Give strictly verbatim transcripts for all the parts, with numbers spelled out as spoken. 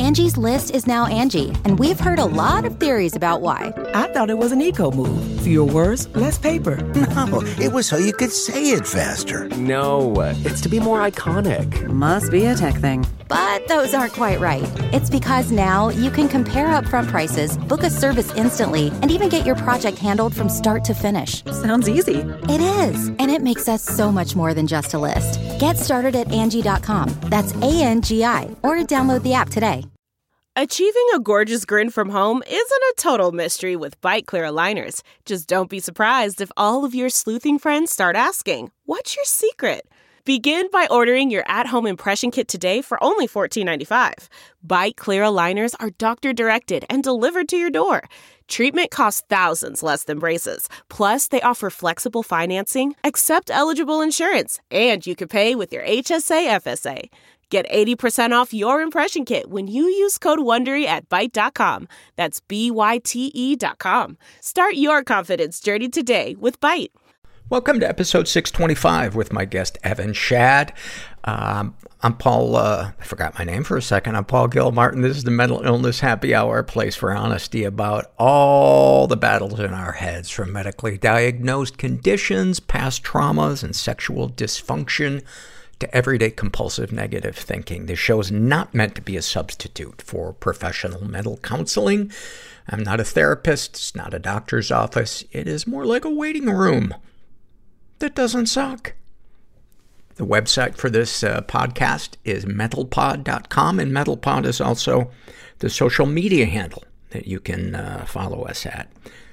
Angie's List is now Angie, and we've heard a lot of theories about why. I thought it was an eco move. Fewer words, less paper. No, it was so you could say it faster. No, it's to be more iconic. Must be a tech thing. But those aren't quite right. It's because now you can compare upfront prices, book a service instantly, and even get your project handled from start to finish. Sounds easy. It is, and it makes us so much more than just a list. Get started at Angie dot com. That's A N G I, or download the app today. Achieving a gorgeous grin from home isn't a total mystery with Byte Clear aligners. Just don't be surprised if all of your sleuthing friends start asking, "What's your secret?" Begin by ordering your at-home impression kit today for only fourteen ninety-five. Byte Clear aligners are doctor-directed and delivered to your door. Treatment costs thousands less than braces. Plus, they offer flexible financing, accept eligible insurance, and you can pay with your H S A F S A. Get eighty percent off your impression kit when you use code WONDERY at byte dot com. That's B Y T E dot com. Start your confidence journey today with Byte. Welcome to episode six twenty-five with my guest, Evan Shad. Um, I'm Paul, uh, I forgot my name for a second. I'm Paul Gilmartin. This is the Mental Illness Happy Hour, a place for honesty about all the battles in our heads, from medically diagnosed conditions, past traumas, and sexual dysfunction, to everyday compulsive negative thinking. This show is not meant to be a substitute for professional mental counseling. I'm not a therapist. It's not a doctor's office. It is more like a waiting room that doesn't suck. The website for this uh, podcast is mental pod dot com, and mentalpod is also the social media handle that you can uh, follow us at.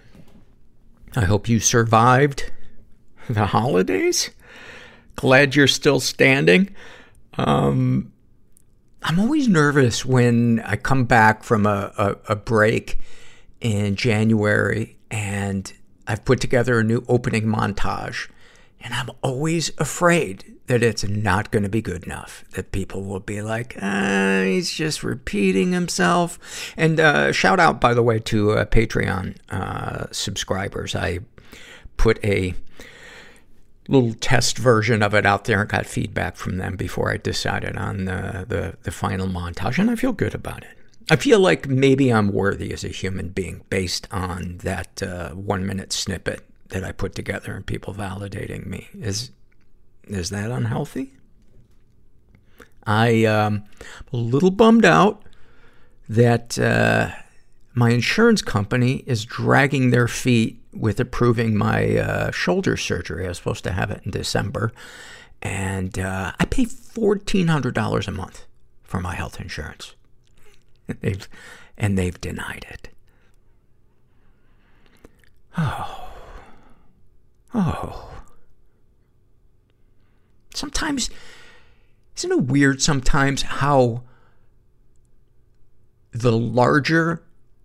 I hope you survived the holidays. Glad you're still standing. Um, I'm always nervous when I come back from a, a, a break in January and I've put together a new opening montage. And I'm always afraid that it's not going to be good enough. That people will be like, ah, he's just repeating himself. And uh, shout out, by the way, to uh, Patreon uh, subscribers. I put a little test version of it out there and got feedback from them before I decided on the, the, the final montage. And I feel good about it. I feel like maybe I'm worthy as a human being based on that uh, one-minute snippet that I put together and people validating me. Is is that unhealthy? I um a little bummed out that uh my insurance company is dragging their feet with approving my uh shoulder surgery. I was supposed to have it in December, and uh I pay fourteen hundred dollars a month for my health insurance. they've and they've denied it. Oh. Oh. Sometimes, isn't it weird sometimes how the larger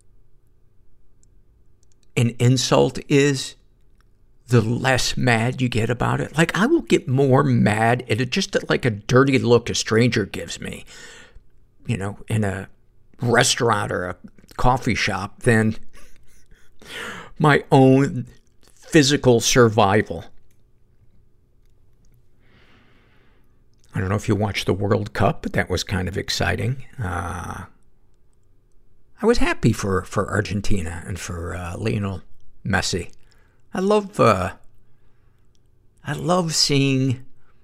an insult is, the less mad you get about it? Like, I will get more mad at it, just at like a dirty look a stranger gives me, you know, in a restaurant or a coffee shop, than my own physical survival. I don't know if you watched the World Cup, but that was kind of exciting. Uh, I was happy for, for Argentina and for uh, Lionel Messi. I love, uh, I love seeing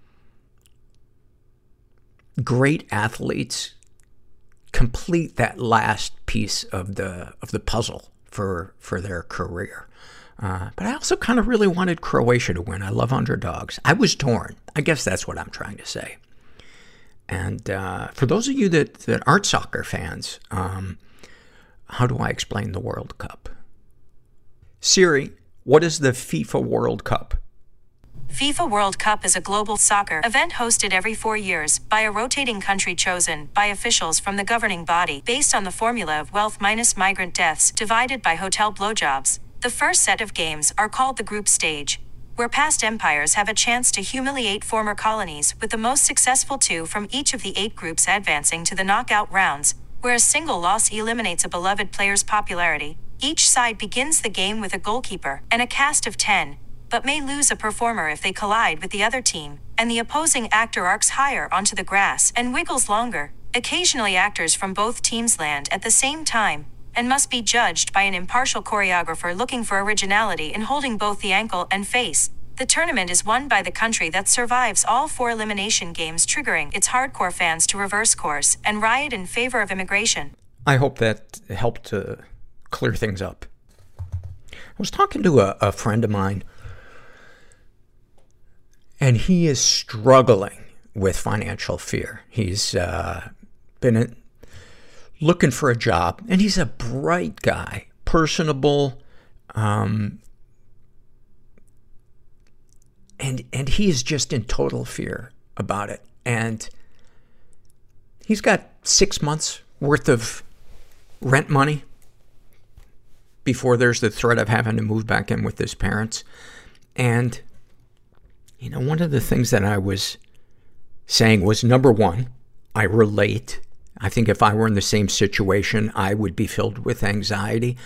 great athletes complete that last piece of the of the puzzle for for their career. Uh, but I also kind of really wanted Croatia to win. I love underdogs. I was torn. I guess that's what I'm trying to say. And uh, for those of you that, that aren't soccer fans, um, how do I explain the World Cup? Siri, what is the FIFA World Cup? FIFA World Cup is a global soccer event hosted every four years by a rotating country chosen by officials from the governing body based on the formula of wealth minus migrant deaths divided by hotel blowjobs. The first set of games are called the group stage, where past empires have a chance to humiliate former colonies, with the most successful two from each of the eight groups advancing to the knockout rounds, where a single loss eliminates a beloved player's popularity. Each side begins the game with a goalkeeper and a cast of ten, but may lose a performer if they collide with the other team, and the opposing actor arcs higher onto the grass and wiggles longer, Occasionally actors from both teams land at the same time, and must be judged by an impartial choreographer looking for originality in holding both the ankle and face. The tournament is won by the country that survives all four elimination games, triggering its hardcore fans to reverse course and riot in favor of immigration. I hope that helped to clear things up. I was talking to a, a friend of mine, and he is struggling with financial fear. He's uh, been in, looking for a job, and he's a bright guy, personable, um, and and he's just in total fear about it. And he's got six months worth of rent money before there's the threat of having to move back in with his parents. And, you know, one of the things that I was saying was, number one, I relate. I think if I were in the same situation, I would be filled with anxiety.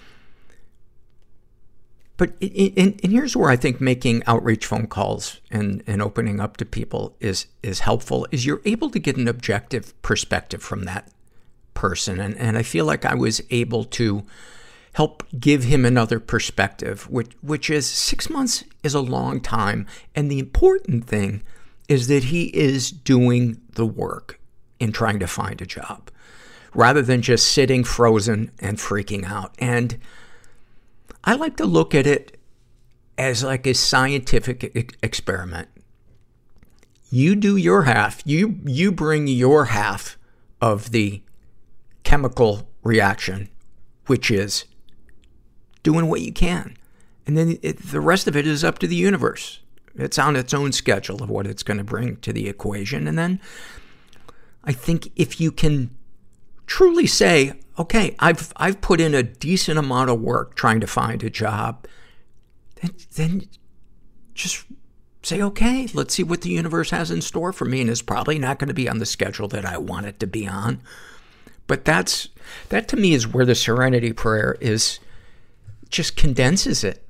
But it, it, and here's where I think making outreach phone calls and, and opening up to people is, is helpful, is you're able to get an objective perspective from that person. And, and I feel like I was able to help give him another perspective, which, which is six months is a long time. And the important thing is that he is doing the work in trying to find a job, rather than just sitting frozen and freaking out. And I like to look at it as like a scientific e- experiment. You do your half. You, you bring your half of the chemical reaction, which is doing what you can. And then it, the rest of it is up to the universe. It's on its own schedule of what it's going to bring to the equation. And then I think if you can truly say, okay, I've, I've put in a decent amount of work trying to find a job, then, then just say, okay, let's see what the universe has in store for me. And it's probably not going to be on the schedule that I want it to be on. But that's, that to me is where the serenity prayer is, just condenses it.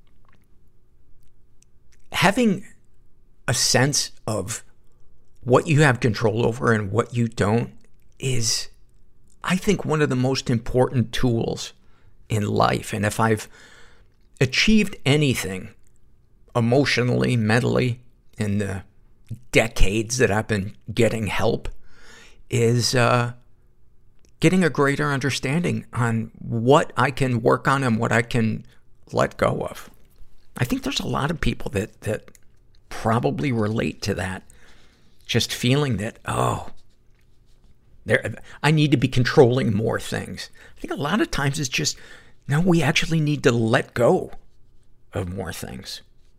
Having a sense of what you have control over and what you don't is, I think, one of the most important tools in life. And if I've achieved anything emotionally, mentally, in the decades that I've been getting help, is uh, getting a greater understanding on what I can work on and what I can let go of. I think there's a lot of people that, that probably relate to that. Just feeling that, oh, there, I need to be controlling more things. I think a lot of times it's just, no, we actually need to let go of more things.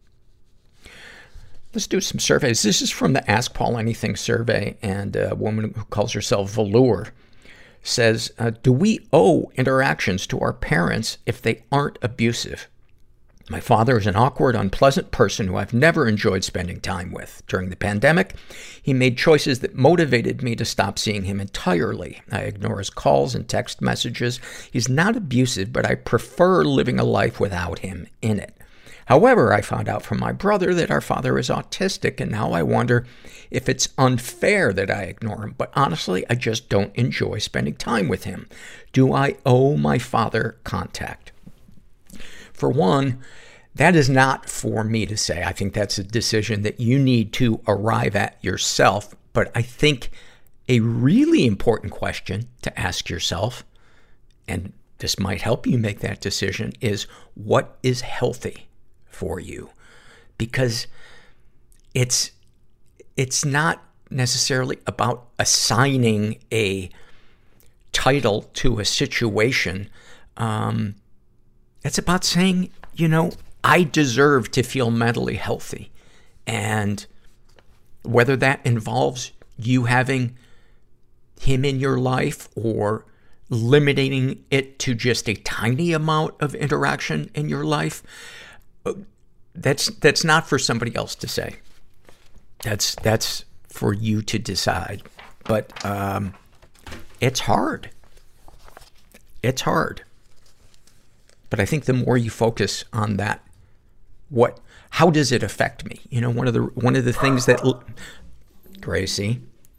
Let's do some surveys. This is from the Ask Paul Anything survey, and a woman who calls herself Velour says, uh, do we owe interactions to our parents if they aren't abusive? My father is an awkward, unpleasant person who I've never enjoyed spending time with. During the pandemic, he made choices that motivated me to stop seeing him entirely. I ignore his calls and text messages. He's not abusive, but I prefer living a life without him in it. However, I found out from my brother that our father is autistic, and now I wonder if it's unfair that I ignore him. But honestly, I just don't enjoy spending time with him. Do I owe my father contact? For one, that is not for me to say. I think that's a decision that you need to arrive at yourself. But I think a really important question to ask yourself, and this might help you make that decision, is what is healthy for you? Because it's, it's not necessarily about assigning a title to a situation. Um, It's about saying, you know, I deserve to feel mentally healthy. And whether that involves you having him in your life or limiting it to just a tiny amount of interaction in your life, that's, that's not for somebody else to say. That's, that's for you to decide. But, um, it's hard. It's hard. But I think the more you focus on that, what, how does it affect me? You know, one of the, one of the things that, Gracie,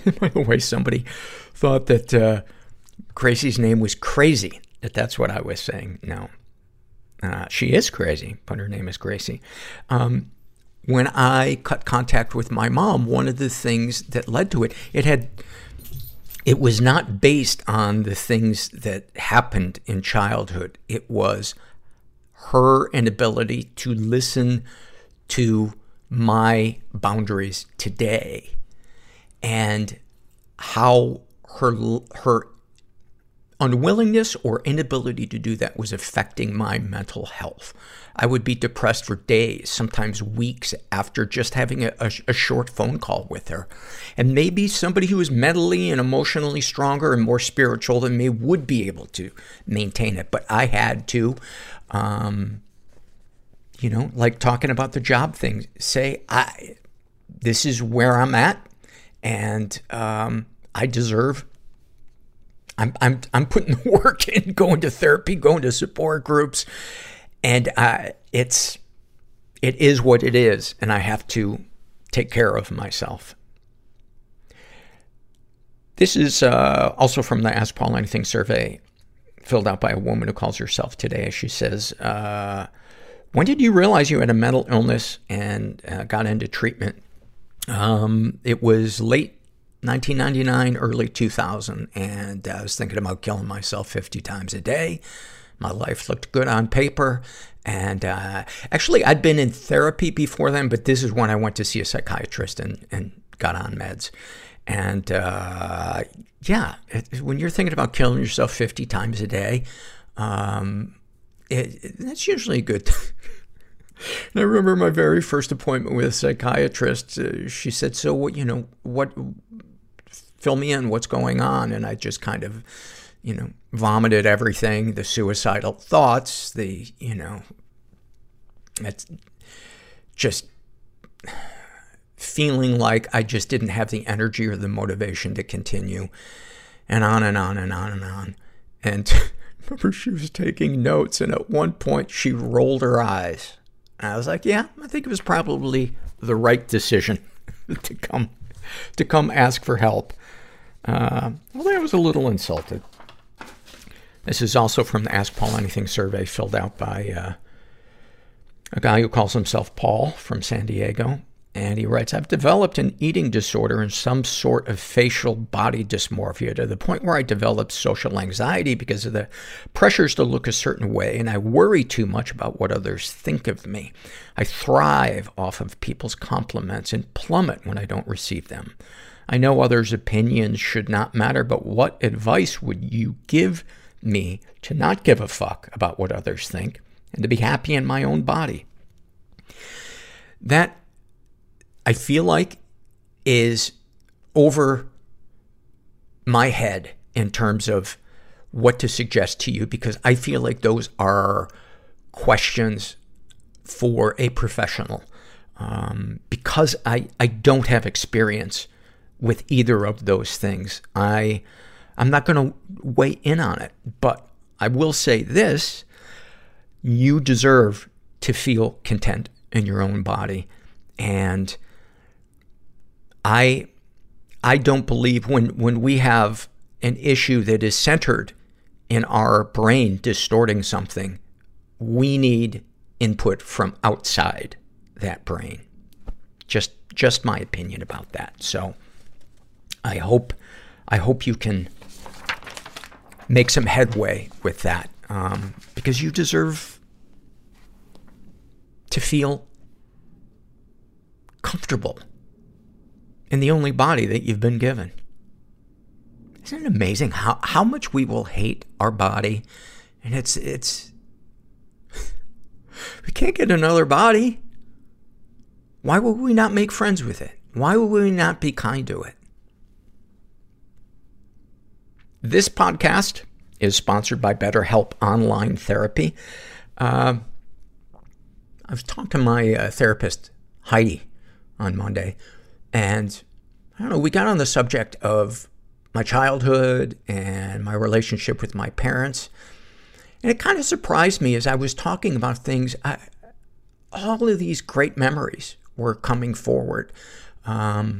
By the way, somebody thought that uh, Gracie's name was Crazy, that that's what I was saying. No. Uh, she is crazy, but her name is Gracie. Um, when I cut contact with my mom, one of the things that led to it, it had, it was not based on the things that happened in childhood. It was her inability to listen to my boundaries today, and how her, her unwillingness or inability to do that was affecting my mental health. I would be depressed for days, sometimes weeks, after just having a, a, a short phone call with her. And maybe somebody who is mentally and emotionally stronger and more spiritual than me would be able to maintain it. But I had to, um, you know, like talking about the job thing, say, I, this is where I'm at, and um, I deserve I'm, I'm, I'm putting the work in, going to therapy, going to support groups, and uh, it's, it is what it is, and I have to take care of myself. This is uh, also from the Ask Paul Anything survey, filled out by a woman who calls herself Today. She says, uh, when did you realize you had a mental illness and uh, got into treatment? Um, it was late nineteen ninety-nine, early two thousand, and I was thinking about killing myself fifty times a day. My life looked good on paper, and uh, actually I'd been in therapy before then, but this is when I went to see a psychiatrist and, and got on meds. And uh, yeah, it, when you're thinking about killing yourself fifty times a day, um, it, it, that's usually a good thing. And I remember my very first appointment with a psychiatrist. Uh, she said, so what, you know, what, fill me in, what's going on? And I just kind of, you know, vomited everything, the suicidal thoughts, the, you know, it's just feeling like I just didn't have the energy or the motivation to continue, and on and on and on and on. And I remember she was taking notes, and at one point she rolled her eyes. And I was like, yeah, I think it was probably the right decision to come, to come ask for help. Uh, well, I was a little insulted. This is also from the Ask Paul Anything survey, filled out by uh, a guy who calls himself Paul from San Diego. And he writes, I've developed an eating disorder and some sort of facial body dysmorphia to the point where I developed social anxiety because of the pressures to look a certain way, and I worry too much about what others think of me. I thrive off of people's compliments and plummet when I don't receive them. I know others' opinions should not matter, but what advice would you give me to not give a fuck about what others think and to be happy in my own body? That, I feel like, is over my head in terms of what to suggest to you, because I feel like those are questions for a professional. Um, because I, I don't have experience with either of those things. I, I'm not going to weigh in on it, but I will say this: you deserve to feel content in your own body. And I, I don't believe when, when we have an issue that is centered in our brain distorting something, we need input from outside that brain. Just, just my opinion about that. So I hope, I hope you can make some headway with that, um, because you deserve to feel comfortable in the only body that you've been given. Isn't it amazing how, how much we will hate our body? And it's, it's, we can't get another body. Why would we not make friends with it? Why would we not be kind to it? This podcast is sponsored by BetterHelp Online Therapy. Uh, I've talked to my uh, therapist, Heidi, on Monday, and I don't know, we got on the subject of my childhood and my relationship with my parents. And it kind of surprised me as I was talking about things. I, all of these great memories were coming forward. Um,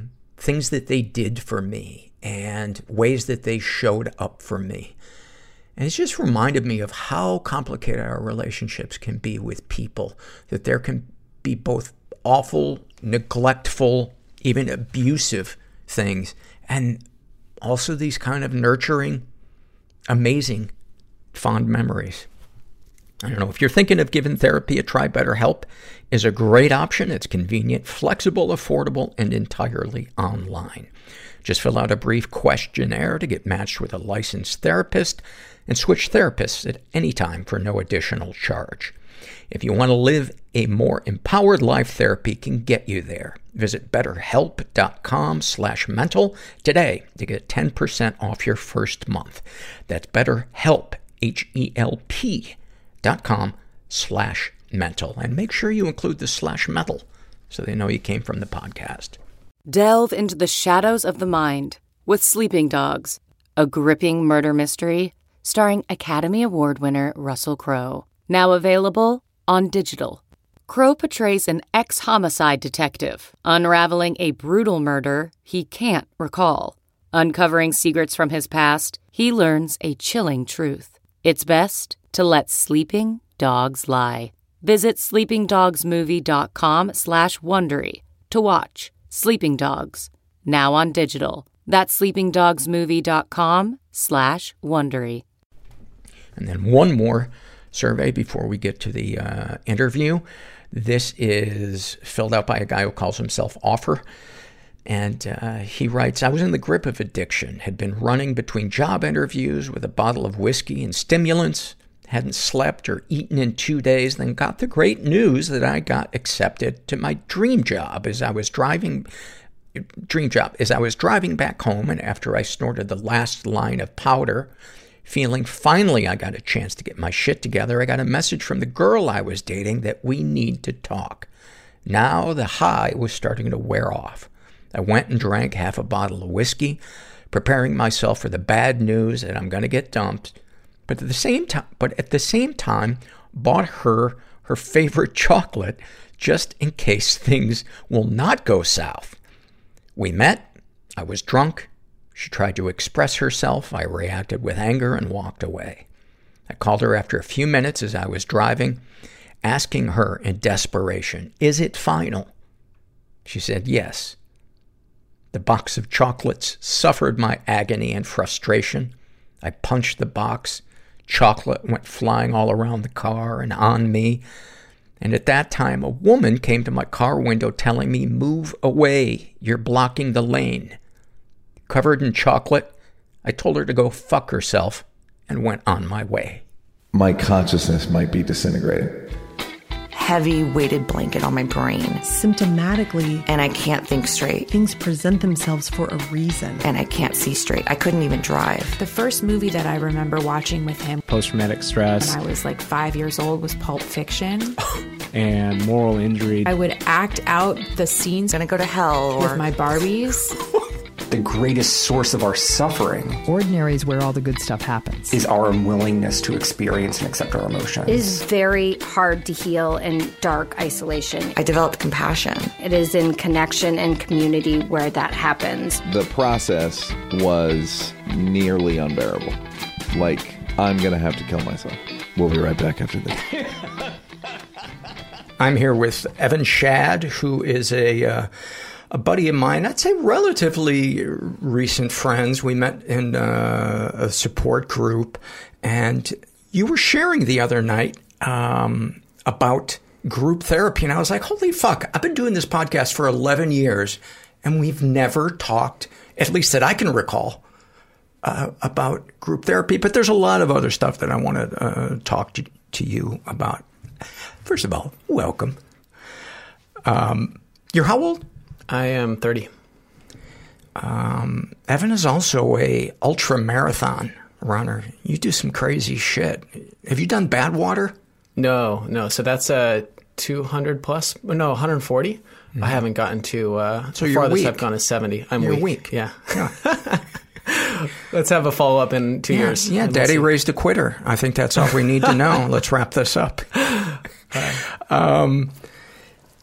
things that they did for me and ways that they showed up for me. And it's just reminded me of how complicated our relationships can be with people, that there can be both awful, neglectful, even abusive things, and also these kind of nurturing, amazing, fond memories. I don't know, if you're thinking of giving therapy a try, BetterHelp is a great option. It's convenient, flexible, affordable, and entirely online. Just fill out a brief questionnaire to get matched with a licensed therapist and switch therapists at any time for no additional charge. If you want to live a more empowered life, therapy can get you there. Visit betterhelp.com slash mental today to get ten percent off your first month. That's BetterHelp, H E L P dot com slash mental. And make sure you include the slash mental so they know you came from the podcast. Delve into the shadows of the mind with Sleeping Dogs, a gripping murder mystery starring Academy Award winner Russell Crowe. Now available on digital. Crowe portrays an ex-homicide detective unraveling a brutal murder he can't recall. Uncovering secrets from his past, he learns a chilling truth. It's best to let sleeping dogs lie. Visit sleepingdogsmovie.com slash Wondery to watch Sleeping Dogs, now on digital. That's sleepingdogsmovie.com slash Wondery. And then one more survey before we get to the uh, interview. This is filled out by a guy who calls himself Offer. And uh, he writes, I was in the grip of addiction, had been running between job interviews with a bottle of whiskey and stimulants, hadn't slept or eaten in two days, then got the great news that I got accepted to my dream job as I was driving, dream job, as I was driving back home, and after I snorted the last line of powder, feeling finally I got a chance to get my shit together, I got a message from the girl I was dating that we need to talk. Now the high was starting to wear off. I went and drank half a bottle of whiskey, preparing myself for the bad news that I'm going to get dumped. But at the same time, but at the same time, bought her her favorite chocolate just in case things will not go south. We met. I was drunk. She tried to express herself. I reacted with anger and walked away. I called her after a few minutes as I was driving, asking her in desperation, "Is it final?" She said yes. The box of chocolates suffered my agony and frustration. I punched the box. Chocolate went flying all around the car and on me. And at that time, a woman came to my car window telling me, "Move away. You're blocking the lane." Covered in chocolate, I told her to go fuck herself and went on my way. My consciousness might be disintegrating. Heavy weighted blanket on my brain. Symptomatically. And I can't think straight. Things present themselves for a reason. And I can't see straight. I couldn't even drive. The first movie that I remember watching with him, post-traumatic stress, when I was like five years old, was Pulp Fiction. And moral injury. I would act out the scenes. Gonna go to hell. With or... my Barbies. The greatest source of our suffering, ordinary is where all the good stuff happens, is our unwillingness to experience and accept our emotions. It is very hard to heal in dark isolation. I developed compassion. It is in connection and community where that happens. The process was nearly unbearable. Like, I'm going to have to kill myself. We'll be right back after this. I'm here with Evan Shad, who is a... Uh, A buddy of mine, I'd say relatively recent friends. We met in uh, a support group, and you were sharing the other night um, about group therapy, and I was like, holy fuck, I've been doing this podcast for eleven years, and we've never talked, at least that I can recall, uh, about group therapy. But there's a lot of other stuff that I want to uh, talk to, to you about. First of all, welcome. Um, you're how old? I am thirty. Um, Evan is also a ultra marathon runner. You do some crazy shit. Have you done Badwater? No, no. So that's uh, two hundred plus. No, one hundred forty. Mm-hmm. I haven't gotten to. Uh, so the you're farthest weak. I've gone is seventy. I'm you're weak. weak. Yeah. yeah. Let's have a follow up in two yeah, years. Yeah, Daddy we'll raised a quitter. I think that's all we need to know. Let's wrap this up. Right. Um,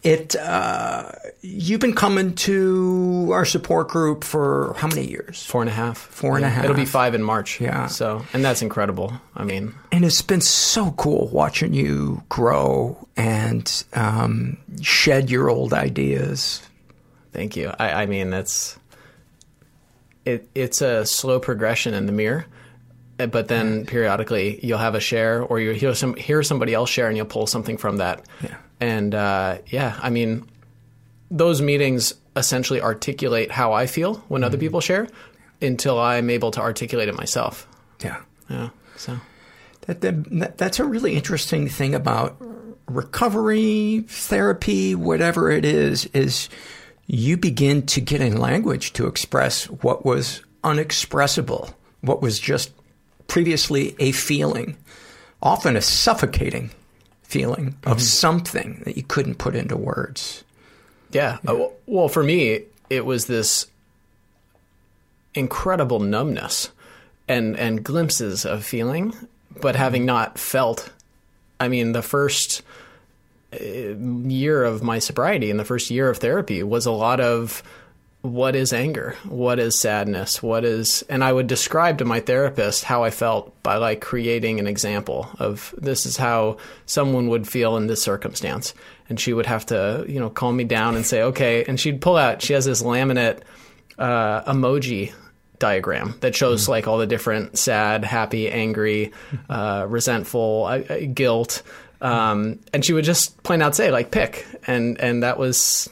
It, uh, you've been coming to our support group for how many years? Four and a half. Four and yeah. a half. It'll be five in March. Yeah. So, and that's incredible. I mean, and it's been so cool watching you grow and um, shed your old ideas. Thank you. I, I mean, that's it. It's a slow progression in the mirror, but then periodically you'll have a share, or you hear some hear somebody else share, and you'll pull something from that. Yeah. And uh, yeah, I mean, those meetings essentially articulate how I feel when mm-hmm. other people share, until I'm able to articulate it myself. Yeah. Yeah. So that, that that's a really interesting thing about recovery, therapy, whatever it is, is you begin to get in language to express what was unexpressible, what was just previously a feeling, often a suffocating feeling of mm-hmm. something that you couldn't put into words. Yeah. yeah. Uh, well, for me, it was this incredible numbness and, and glimpses of feeling, but having not felt. I mean, the first year of my sobriety and the first year of therapy was a lot of what is anger? What is sadness? What is, and I would describe to my therapist how I felt by like creating an example of this is how someone would feel in this circumstance. And she would have to, you know, calm me down and say, okay. And she'd pull out, she has this laminate uh, emoji diagram that shows mm-hmm. like all the different sad, happy, angry, uh, resentful, uh, guilt. Um, and she would just plain out say like, pick. And, and that was,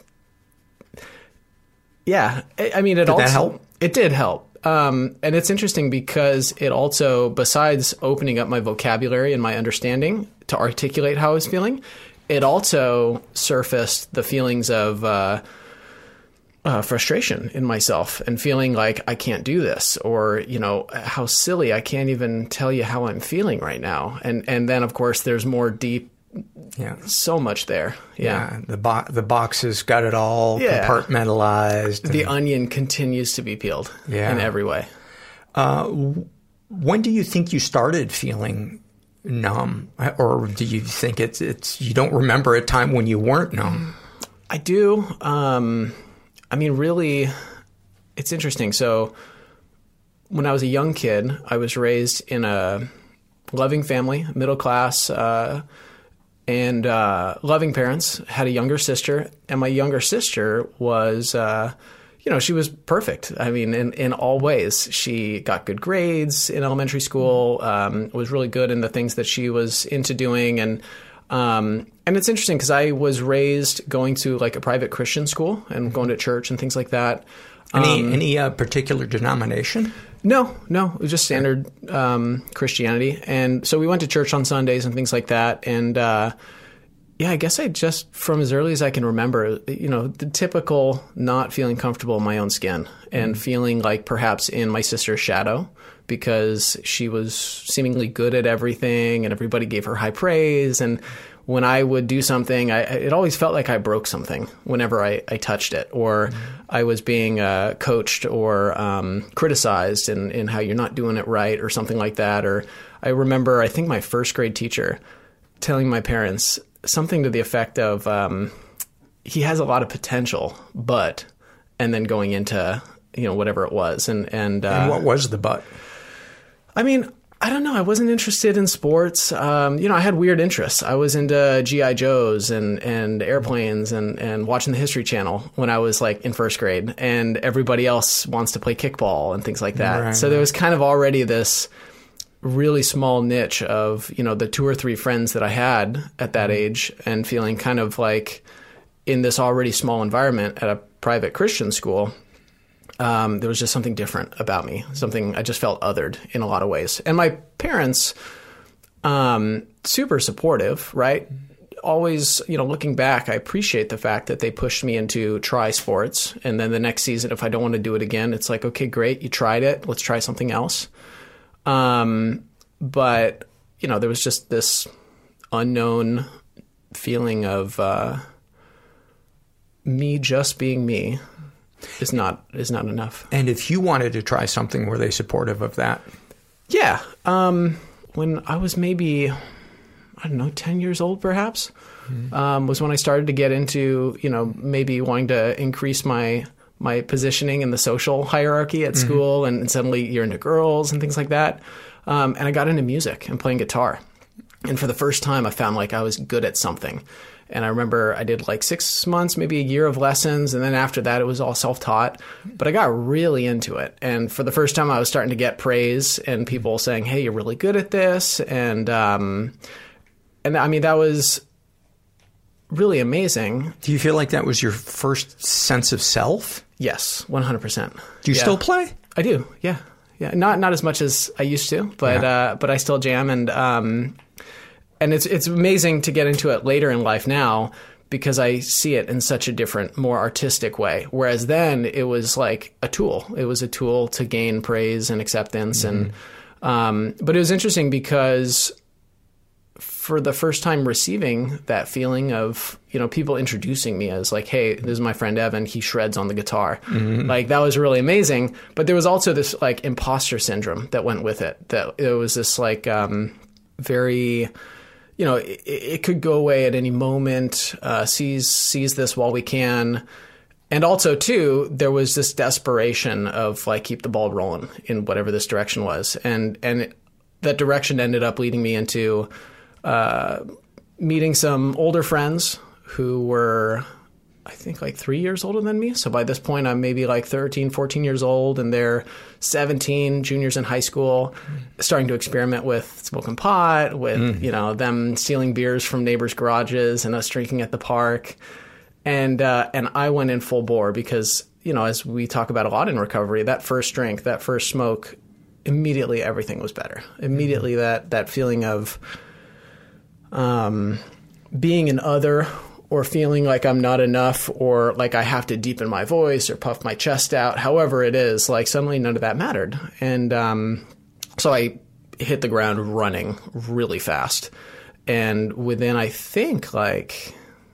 yeah, I mean, it did also, that help? It did help. Um, and it's interesting because it also, besides opening up my vocabulary and my understanding to articulate how I was feeling, it also surfaced the feelings of uh, uh, frustration in myself and feeling like I can't do this, or, you know, how silly, I can't even tell you how I'm feeling right now. And, and then, of course, there's more deep. Yeah, so much there. Yeah, yeah the bo- the box has got it all yeah. compartmentalized. The onion continues to be peeled yeah. in every way. Uh, when do you think you started feeling numb, or do you think it's it's you don't remember a time when you weren't numb? I do. Um, I mean, really, it's interesting. So, when I was a young kid, I was raised in a loving family, middle class. Uh, And uh, loving parents, had a younger sister, and my younger sister was, uh, you know, she was perfect. I mean, in, in all ways. She got good grades in elementary school, um, was really good in the things that she was into doing. And um, and it's interesting because I was raised going to like a private Christian school and going to church and things like that. Any, um, any uh, particular denomination? No, no. It was just standard um, Christianity. And so we went to church on Sundays and things like that. And uh, yeah, I guess I just, from as early as I can remember, you know, the typical not feeling comfortable in my own skin and mm-hmm. feeling like perhaps in my sister's shadow because she was seemingly good at everything and everybody gave her high praise. And when I would do something, I, it always felt like I broke something whenever I, I touched it, or mm-hmm. I was being uh, coached or um, criticized in, in how you're not doing it right or something like that. Or I remember, I think my first grade teacher telling my parents something to the effect of, um, he has a lot of potential, but, and then going into, you know, whatever it was. And, and, uh, and what was the but? I mean, I don't know. I wasn't interested in sports. Um, you know, I had weird interests. I was into G I Joes and, and airplanes and, and watching the History Channel when I was like in first grade, and everybody else wants to play kickball and things like that. Right, so right. there was kind of already this really small niche of, you know, the two or three friends that I had at that age, and feeling kind of like in this already small environment at a private Christian school. Um, there was just something different about me, something I just felt othered in a lot of ways. And my parents, um, super supportive, right? Always, you know, looking back, I appreciate the fact that they pushed me into try sports. And then the next season, if I don't want to do it again, it's like, okay, great. You tried it. Let's try something else. Um, but, you know, there was just this unknown feeling of uh, me just being me. Is not is not enough. And if you wanted to try something, were they supportive of that? Yeah. Um, when I was maybe, I I don't know, ten years old perhaps, mm-hmm. um, was when I started to get into, you know, maybe wanting to increase my my positioning in the social hierarchy at mm-hmm. school, and, and suddenly you're into girls and things like that. Um, and I got into music and playing guitar. And for the first time, I found like I was good at something. And I remember I did like six months, maybe a year of lessons. And then after that, it was all self-taught. But I got really into it. And for the first time, I was starting to get praise and people saying, hey, you're really good at this. And, um, and I mean, that was really amazing. Do you feel like that was your first sense of self? Yes, one hundred percent. Do you yeah. still play? I do, yeah. Yeah, not not as much as I used to, but yeah. uh, but I still jam. And um, and it's it's amazing to get into it later in life now, because I see it in such a different, more artistic way. Whereas then it was like a tool. It was a tool to gain praise and acceptance. Mm-hmm. And um, but it was interesting because for the first time receiving that feeling of, you know, people introducing me as like, hey, this is my friend Evan, he shreds on the guitar. Mm-hmm. Like, that was really amazing. But there was also this like imposter syndrome that went with it. That it was this like um, very, you know, it, it could go away at any moment, uh, seize, seize this while we can. And also, too, there was this desperation of like, keep the ball rolling in whatever this direction was. And, and it, that direction ended up leading me into uh, meeting some older friends who were, I think, like three years older than me. So by this point, I'm maybe like thirteen, fourteen years old, and they're seventeen, juniors in high school, mm. starting to experiment with smoking pot, with, mm. you know, them stealing beers from neighbors' garages and us drinking at the park. And, uh, and I went in full bore because, you know, as we talk about a lot in recovery, that first drink, that first smoke, immediately everything was better. Immediately mm-hmm. that, that feeling of um, being an other, or feeling like I'm not enough, or like I have to deepen my voice or puff my chest out, however it is, like suddenly none of that mattered. And um, so I hit the ground running really fast. And within, I think, like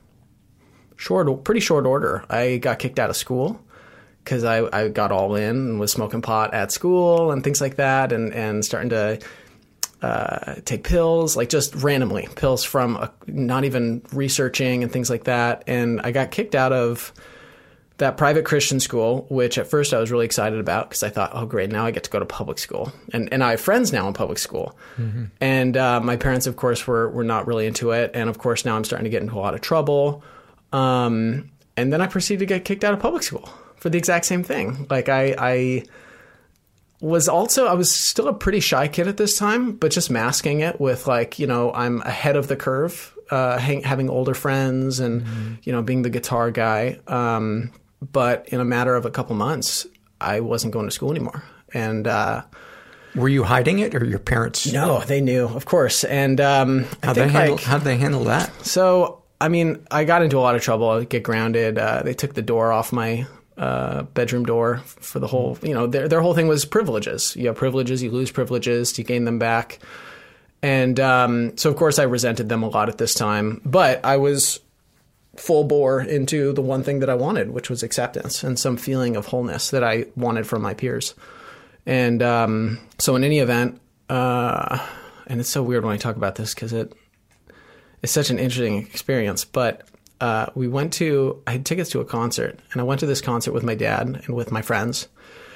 short, pretty short order, I got kicked out of school because I, I got all in and was smoking pot at school and things like that, and, and starting to Uh, take pills, like just randomly, pills from a, not even researching and things like that. And I got kicked out of that private Christian school, which at first I was really excited about because I thought, oh, great, now I get to go to public school. And and I have friends now in public school. Mm-hmm. And uh, my parents, of course, were, were not really into it. And of course, now I'm starting to get into a lot of trouble. Um, and then I proceeded to get kicked out of public school for the exact same thing. Like I... I was also, I was still a pretty shy kid at this time, but just masking it with like, you know, I'm ahead of the curve, uh, hang, having older friends and, mm-hmm. you know, being the guitar guy. Um, but in a matter of a couple months, I wasn't going to school anymore. And, uh, were you hiding it, or your parents? No, they knew, of course. And, um, I how'd think they handle, like, how'd they handle that? So, I mean, I got into a lot of trouble. I would get grounded. Uh, they took the door off my Uh, bedroom door for the whole, you know, their their whole thing was privileges. You have privileges, you lose privileges, you gain them back. And um, so, of course, I resented them a lot at this time. But I was full bore into the one thing that I wanted, which was acceptance and some feeling of wholeness that I wanted from my peers. And um, so in any event, uh, and it's so weird when I talk about this because it it's such an interesting experience, but Uh, we went to, I had tickets to a concert, and I went to this concert with my dad and with my friends.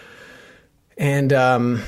And um,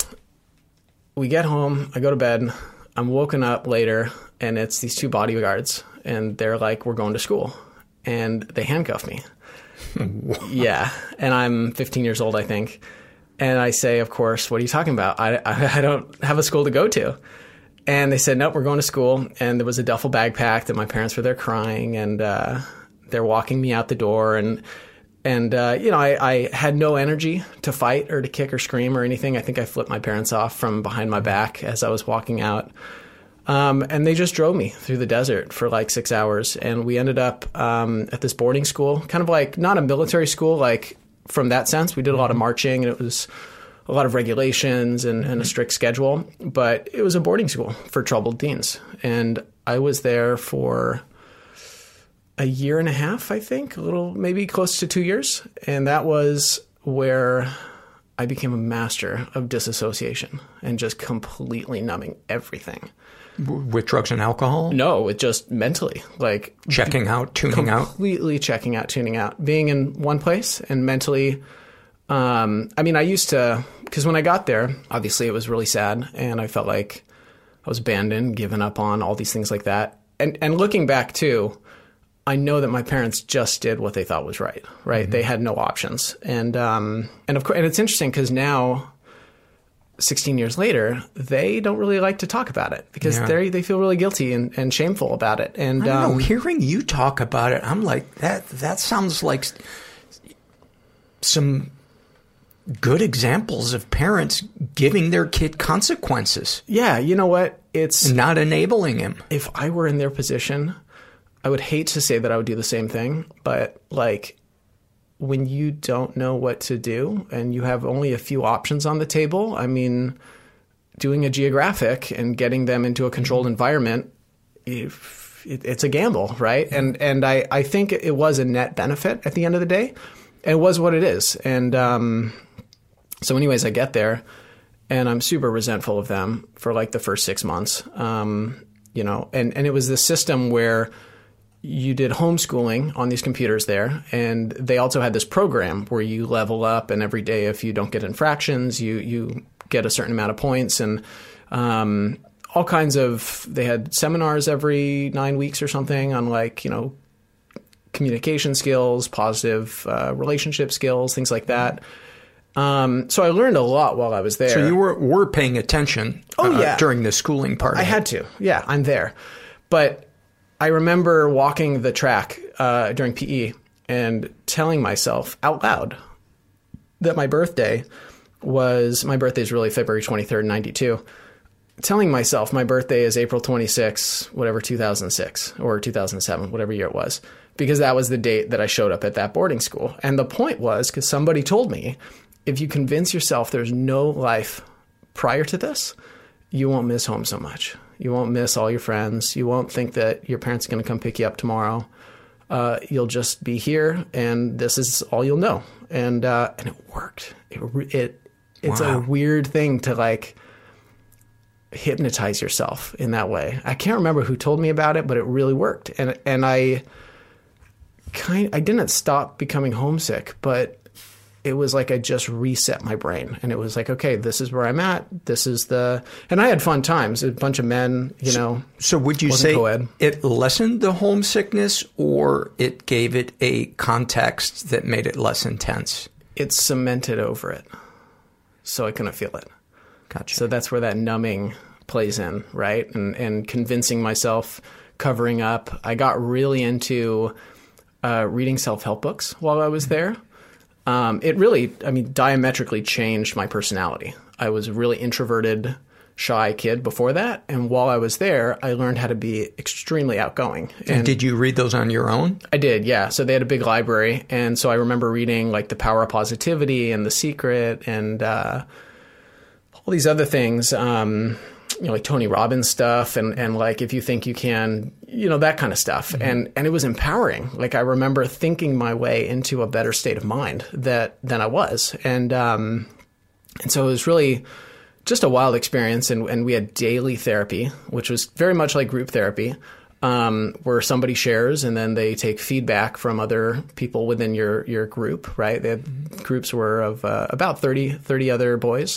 we get home, I go to bed, I'm woken up later, and it's these two bodyguards, and they're like, we're going to school. And they handcuff me. Yeah. And I'm fifteen years old, I think. And I say, of course, what are you talking about? I, I, I don't have a school to go to. And they said, nope, we're going to school. And there was a duffel bag packed, and my parents were there crying, and uh, they're walking me out the door. And, and uh, you know, I, I had no energy to fight or to kick or scream or anything. I think I flipped my parents off from behind my back as I was walking out. Um, and they just drove me through the desert for like six hours. And we ended up um, at this boarding school, kind of like not a military school, like from that sense. We did a lot of marching, and it was a lot of regulations and, and a strict schedule, but it was a boarding school for troubled teens. And I was there for a year and a half, I think, a little, maybe close to two years. And that was where I became a master of disassociation and just completely numbing everything. With drugs and alcohol? No, with just mentally. Like checking out, tuning completely out? Completely checking out, tuning out. Being in one place and mentally, um, I mean, I used to, because when I got there, obviously it was really sad and I felt like I was abandoned, given up on, all these things like that. And and looking back too, I know that my parents just did what they thought was right, right? Mm-hmm. They had no options. And um, and of course, and it's interesting because now, sixteen years later, they don't really like to talk about it because yeah. they they feel really guilty and, and shameful about it. And I don't um, know, hearing you talk about it, I'm like, that that sounds like some good examples of parents giving their kid consequences. Yeah, you know what? It's not enabling him. If I were in their position, I would hate to say that I would do the same thing, but like when you don't know what to do and you have only a few options on the table, I mean, doing a geographic and getting them into a controlled environment, if it, it's a gamble, right? And and I, I think it was a net benefit at the end of the day. It was what it is. And um, so anyways, I get there and I'm super resentful of them for like the first six months, um, you know, and, and it was this system where you did homeschooling on these computers there, and they also had this program where you level up, and every day if you don't get infractions, you you get a certain amount of points, and um, all kinds of, they had seminars every nine weeks or something on like, you know, communication skills, positive uh, relationship skills, things like that. Um, so I learned a lot while I was there. So you were, were paying attention oh, uh, yeah. during the schooling part. I had to. Yeah, I'm there. But I remember walking the track uh, during P E and telling myself out loud that my birthday was, my birthday is really February twenty-third, ninety-two. Telling myself my birthday is April twenty-sixth, whatever, two thousand six or two thousand seven, whatever year it was, because that was the date that I showed up at that boarding school. And the point was, because somebody told me, if you convince yourself there's no life prior to this, you won't miss home so much. You won't miss all your friends. You won't think that your parents are going to come pick you up tomorrow. Uh, you'll just be here, and this is all you'll know. And uh, and it worked. It, it it's wow. a weird thing to like hypnotize yourself in that way. I can't remember who told me about it, but it really worked. And and I kind I didn't stop becoming homesick, but it was like I just reset my brain, and it was like, okay, this is where I'm at. This is the, and I had fun times. A bunch of men, you know. So, so would you say co-ed. It lessened the homesickness, or it gave it a context that made it less intense? It cemented over it, so I couldn't feel it. Gotcha. So that's where that numbing plays in, right? And and convincing myself, covering up. I got really into uh, reading self-help books while I was there. Um, it really, I mean, diametrically changed my personality. I was a really introverted, shy kid before that. And while I was there, I learned how to be extremely outgoing. And, and did you read those on your own? I did, yeah. So they had a big library. And so I remember reading like The Power of Positivity and The Secret and uh, all these other things, um, you know, like Tony Robbins stuff and, and like If You Think You Can, you know, that kind of stuff. Mm-hmm. And and it was empowering. Like I remember thinking my way into a better state of mind that than I was. And um, and so it was really just a wild experience. And, and we had daily therapy, which was very much like group therapy, um, where somebody shares and then they take feedback from other people within your, your group, right? They had, groups were of uh, about thirty, thirty other boys.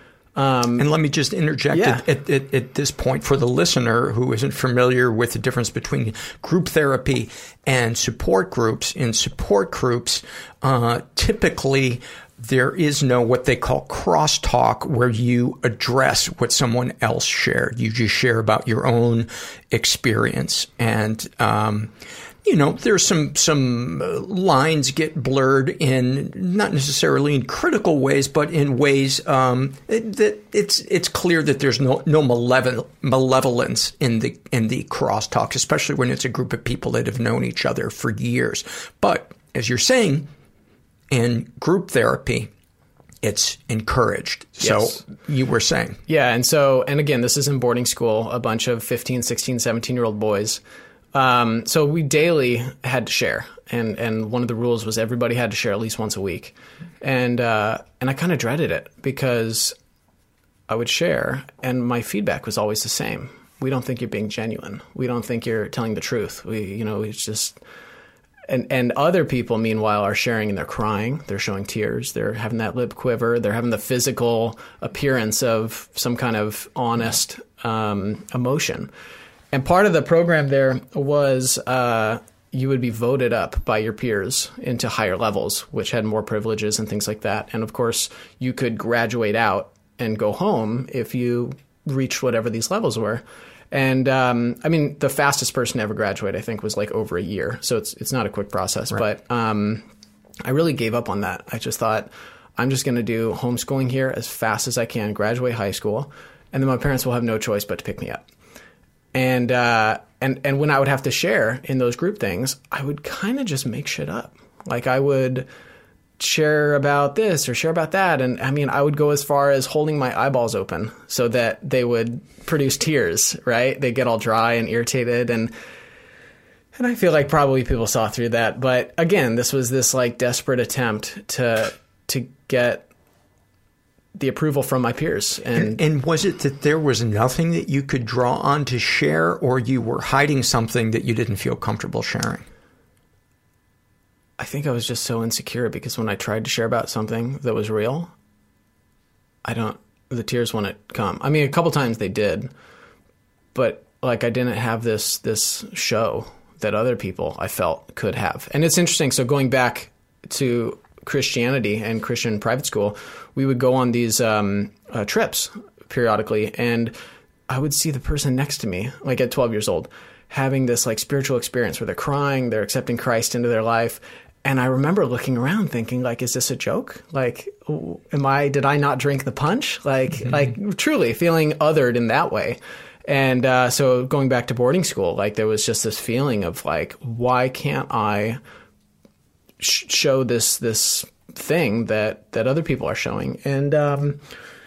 Um, and let me just interject yeah. at, at, at this point for the listener who isn't familiar with the difference between group therapy and support groups. In support groups, uh, typically there is no what they call crosstalk where you address what someone else shared. You just share about your own experience. And um you know, there's some some lines get blurred in not necessarily in critical ways, but in ways um, that it's it's clear that there's no no malevol- malevolence in the in the crosstalk, especially when it's a group of people that have known each other for years. But as you're saying, in group therapy, it's encouraged. Yes. So you were saying. Yeah. And so, and again, this is in boarding school, a bunch of fifteen, sixteen, seventeen year old boys. Um, so we daily had to share, and, and one of the rules was everybody had to share at least once a week. And, uh, and I kind of dreaded it because I would share and my feedback was always the same. We don't think you're being genuine. We don't think you're telling the truth. We, you know, it's just, and, and other people, meanwhile, are sharing and they're crying. They're showing tears. They're having that lip quiver. They're having the physical appearance of some kind of honest, um, emotion. And part of the program there was uh, you would be voted up by your peers into higher levels, which had more privileges and things like that. And of course, you could graduate out and go home if you reached whatever these levels were. And um, I mean, the fastest person to ever graduate, I think, was like over a year. So it's it's not a quick process. Right. But um, I really gave up on that. I just thought, I'm just going to do homeschooling here as fast as I can, graduate high school, and then my parents will have no choice but to pick me up. And, uh, and, and when I would have to share in those group things, I would kind of just make shit up. Like I would share about this or share about that. And I mean, I would go as far as holding my eyeballs open so that they would produce tears, right? They get all dry and irritated. And, and I feel like probably people saw through that. But again, this was this like desperate attempt to, to get the approval from my peers. And, and and was it that there was nothing that you could draw on to share, or you were hiding something that you didn't feel comfortable sharing? I think I was just so insecure because when I tried to share about something that was real, I don't, the tears wouldn't come. I mean, a couple times they did, but like I didn't have this, this show that other people I felt could have. And it's interesting. So going back to Christianity and Christian private school, we would go on these um, uh, trips periodically, and I would see the person next to me, like at twelve years old, having this like spiritual experience where they're crying, they're accepting Christ into their life. And I remember looking around thinking, like, is this a joke? Like, am I, did I not drink the punch? Like, mm-hmm. like truly feeling othered in that way. And uh, so going back to boarding school, like there was just this feeling of like, why can't I show this this thing that that other people are showing? And um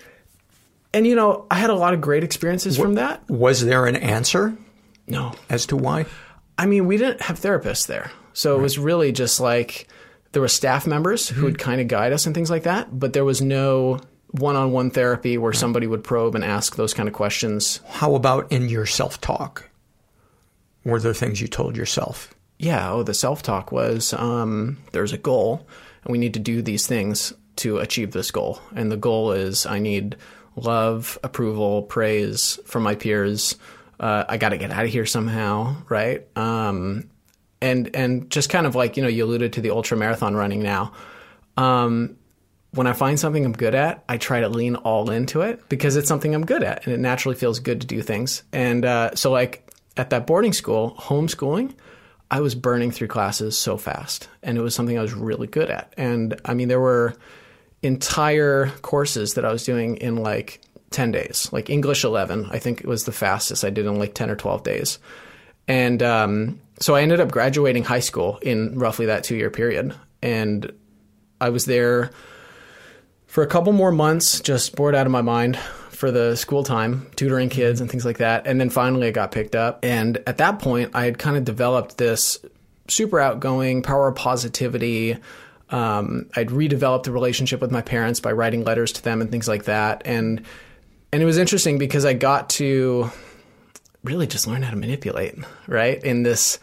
and you know, I had a lot of great experiences what, from that. Was there an answer? No. As to why? I mean, we didn't have therapists there. So right. It was really just like there were staff members who mm-hmm. would kind of guide us and things like that, but there was no one-on-one therapy where right. somebody would probe and ask those kind of questions. How about in your self-talk? Were there things you told yourself? Yeah, oh, the self-talk was um, there's a goal, and we need to do these things to achieve this goal. And the goal is I need love, approval, praise from my peers. Uh, I got to get out of here somehow, right? Um, and and just kind of like, you know, you alluded to the ultra marathon running now. Um, when I find something I'm good at, I try to lean all into it because it's something I'm good at, and it naturally feels good to do things. And uh, so like at that boarding school, homeschooling, I was burning through classes so fast, and it was something I was really good at. And I mean, there were entire courses that I was doing in like ten days, like English eleven, I think it was the fastest I did in like ten or twelve days. And um, so I ended up graduating high school in roughly that two year period. And I was there for a couple more months, just bored out of my mind for the school time, tutoring kids and things like that. And then finally I got picked up. And at that point, I had kind of developed this super outgoing power of positivity. Um, I'd redeveloped a relationship with my parents by writing letters to them and things like that. And and it was interesting because I got to really just learn how to manipulate, right? In this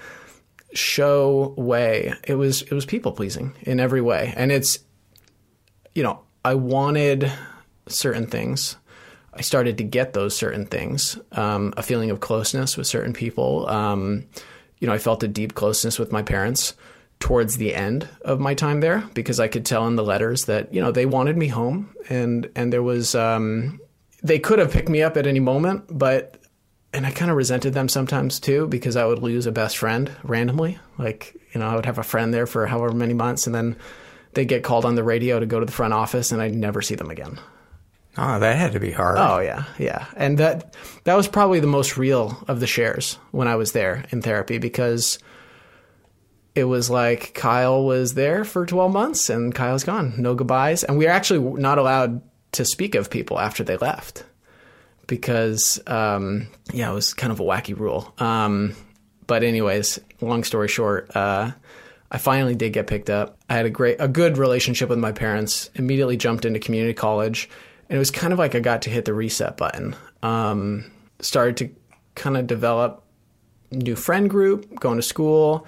show way. It was it was people pleasing in every way. And it's, you know, I wanted certain things. I started to get those certain things, um, a feeling of closeness with certain people. Um, you know, I felt a deep closeness with my parents towards the end of my time there because I could tell in the letters that, you know, they wanted me home, and, and there was, um, they could have picked me up at any moment, but, and I kind of resented them sometimes too, because I would lose a best friend randomly. Like, you know, I would have a friend there for however many months, and then they'd get called on the radio to go to the front office, and I'd never see them again. Oh, that had to be hard. Oh, yeah, yeah. And that that was probably the most real of the shares when I was there in therapy, because it was like Kyle was there for twelve months and Kyle's gone. No goodbyes. And we were actually not allowed to speak of people after they left because, um, yeah, it was kind of a wacky rule. Um, but anyways, long story short, uh, I finally did get picked up. I had a great, a good relationship with my parents, immediately jumped into community college. And it was kind of like I got to hit the reset button. Um, started to kind of develop new friend group, going to school.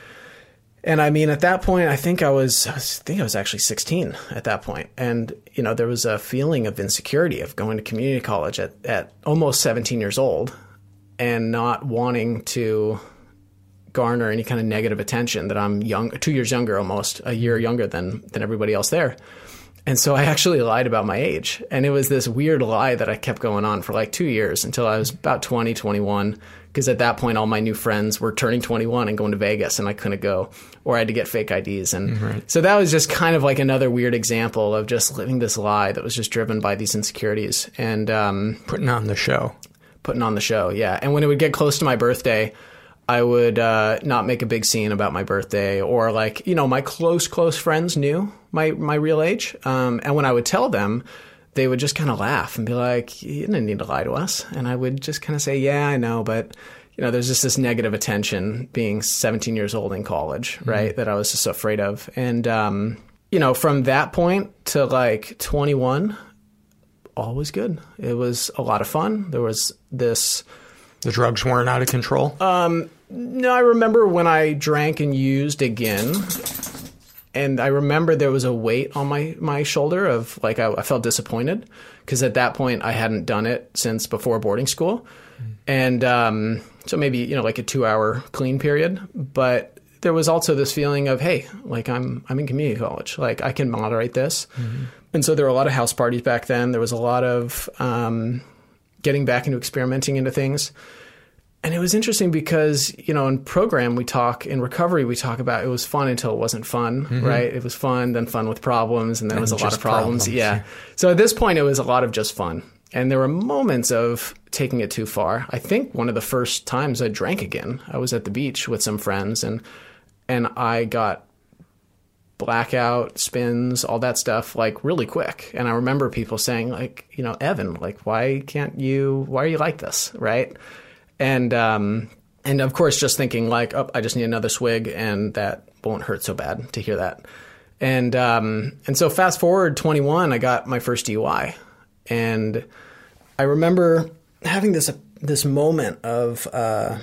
And I mean, at that point, I think I was, I was, I think I was actually sixteen at that point. And, you know, there was a feeling of insecurity of going to community college at, at almost seventeen years old and not wanting to garner any kind of negative attention that I'm young, two years younger, almost a year younger than, than everybody else there. And so I actually lied about my age. And it was this weird lie that I kept going on for like two years until I was about twenty, twenty-one. Because at that point, all my new friends were turning twenty-one and going to Vegas, and I couldn't go, or I had to get fake I Ds. And right. So that was just kind of like another weird example of just living this lie that was just driven by these insecurities. And um, putting on the show. Putting on the show, yeah. And when it would get close to my birthday, I would uh, not make a big scene about my birthday, or like, you know, my close, close friends knew my, my real age. Um, and when I would tell them, they would just kind of laugh and be like, you didn't need to lie to us. And I would just kind of say, yeah, I know. But, you know, there's just this negative attention being seventeen years old in college, right? Mm-hmm. That I was just afraid of. And, um, you know, from that point to like twenty-one, all was good. It was a lot of fun. There was this... The drugs weren't out of control? Um, no, I remember when I drank and used again, and I remember there was a weight on my, my shoulder of like, I, I felt disappointed because at that point I hadn't done it since before boarding school. Mm. And um, so maybe, you know, like a two hour clean period. But there was also this feeling of, hey, like I'm, I'm in community college, like I can moderate this. Mm-hmm. And so there were a lot of house parties back then. There was a lot of um, getting back into experimenting into things. And it was interesting because, you know, in program we talk, in recovery we talk about it was fun until it wasn't fun, mm-hmm. right? It was fun, then fun with problems, and then and it was a lot of problems. problems yeah. yeah. So at this point it was a lot of just fun. And there were moments of taking it too far. I think one of the first times I drank again, I was at the beach with some friends, and and I got blackout, spins, all that stuff, like really quick. And I remember people saying like, you know, Evan, like, why can't you, why are you like this, right? And, um, and of course, just thinking like, oh, I just need another swig and that won't hurt so bad to hear that. And, um, and so fast forward twenty-one, I got my first D U I. And I remember having this, this moment of, uh,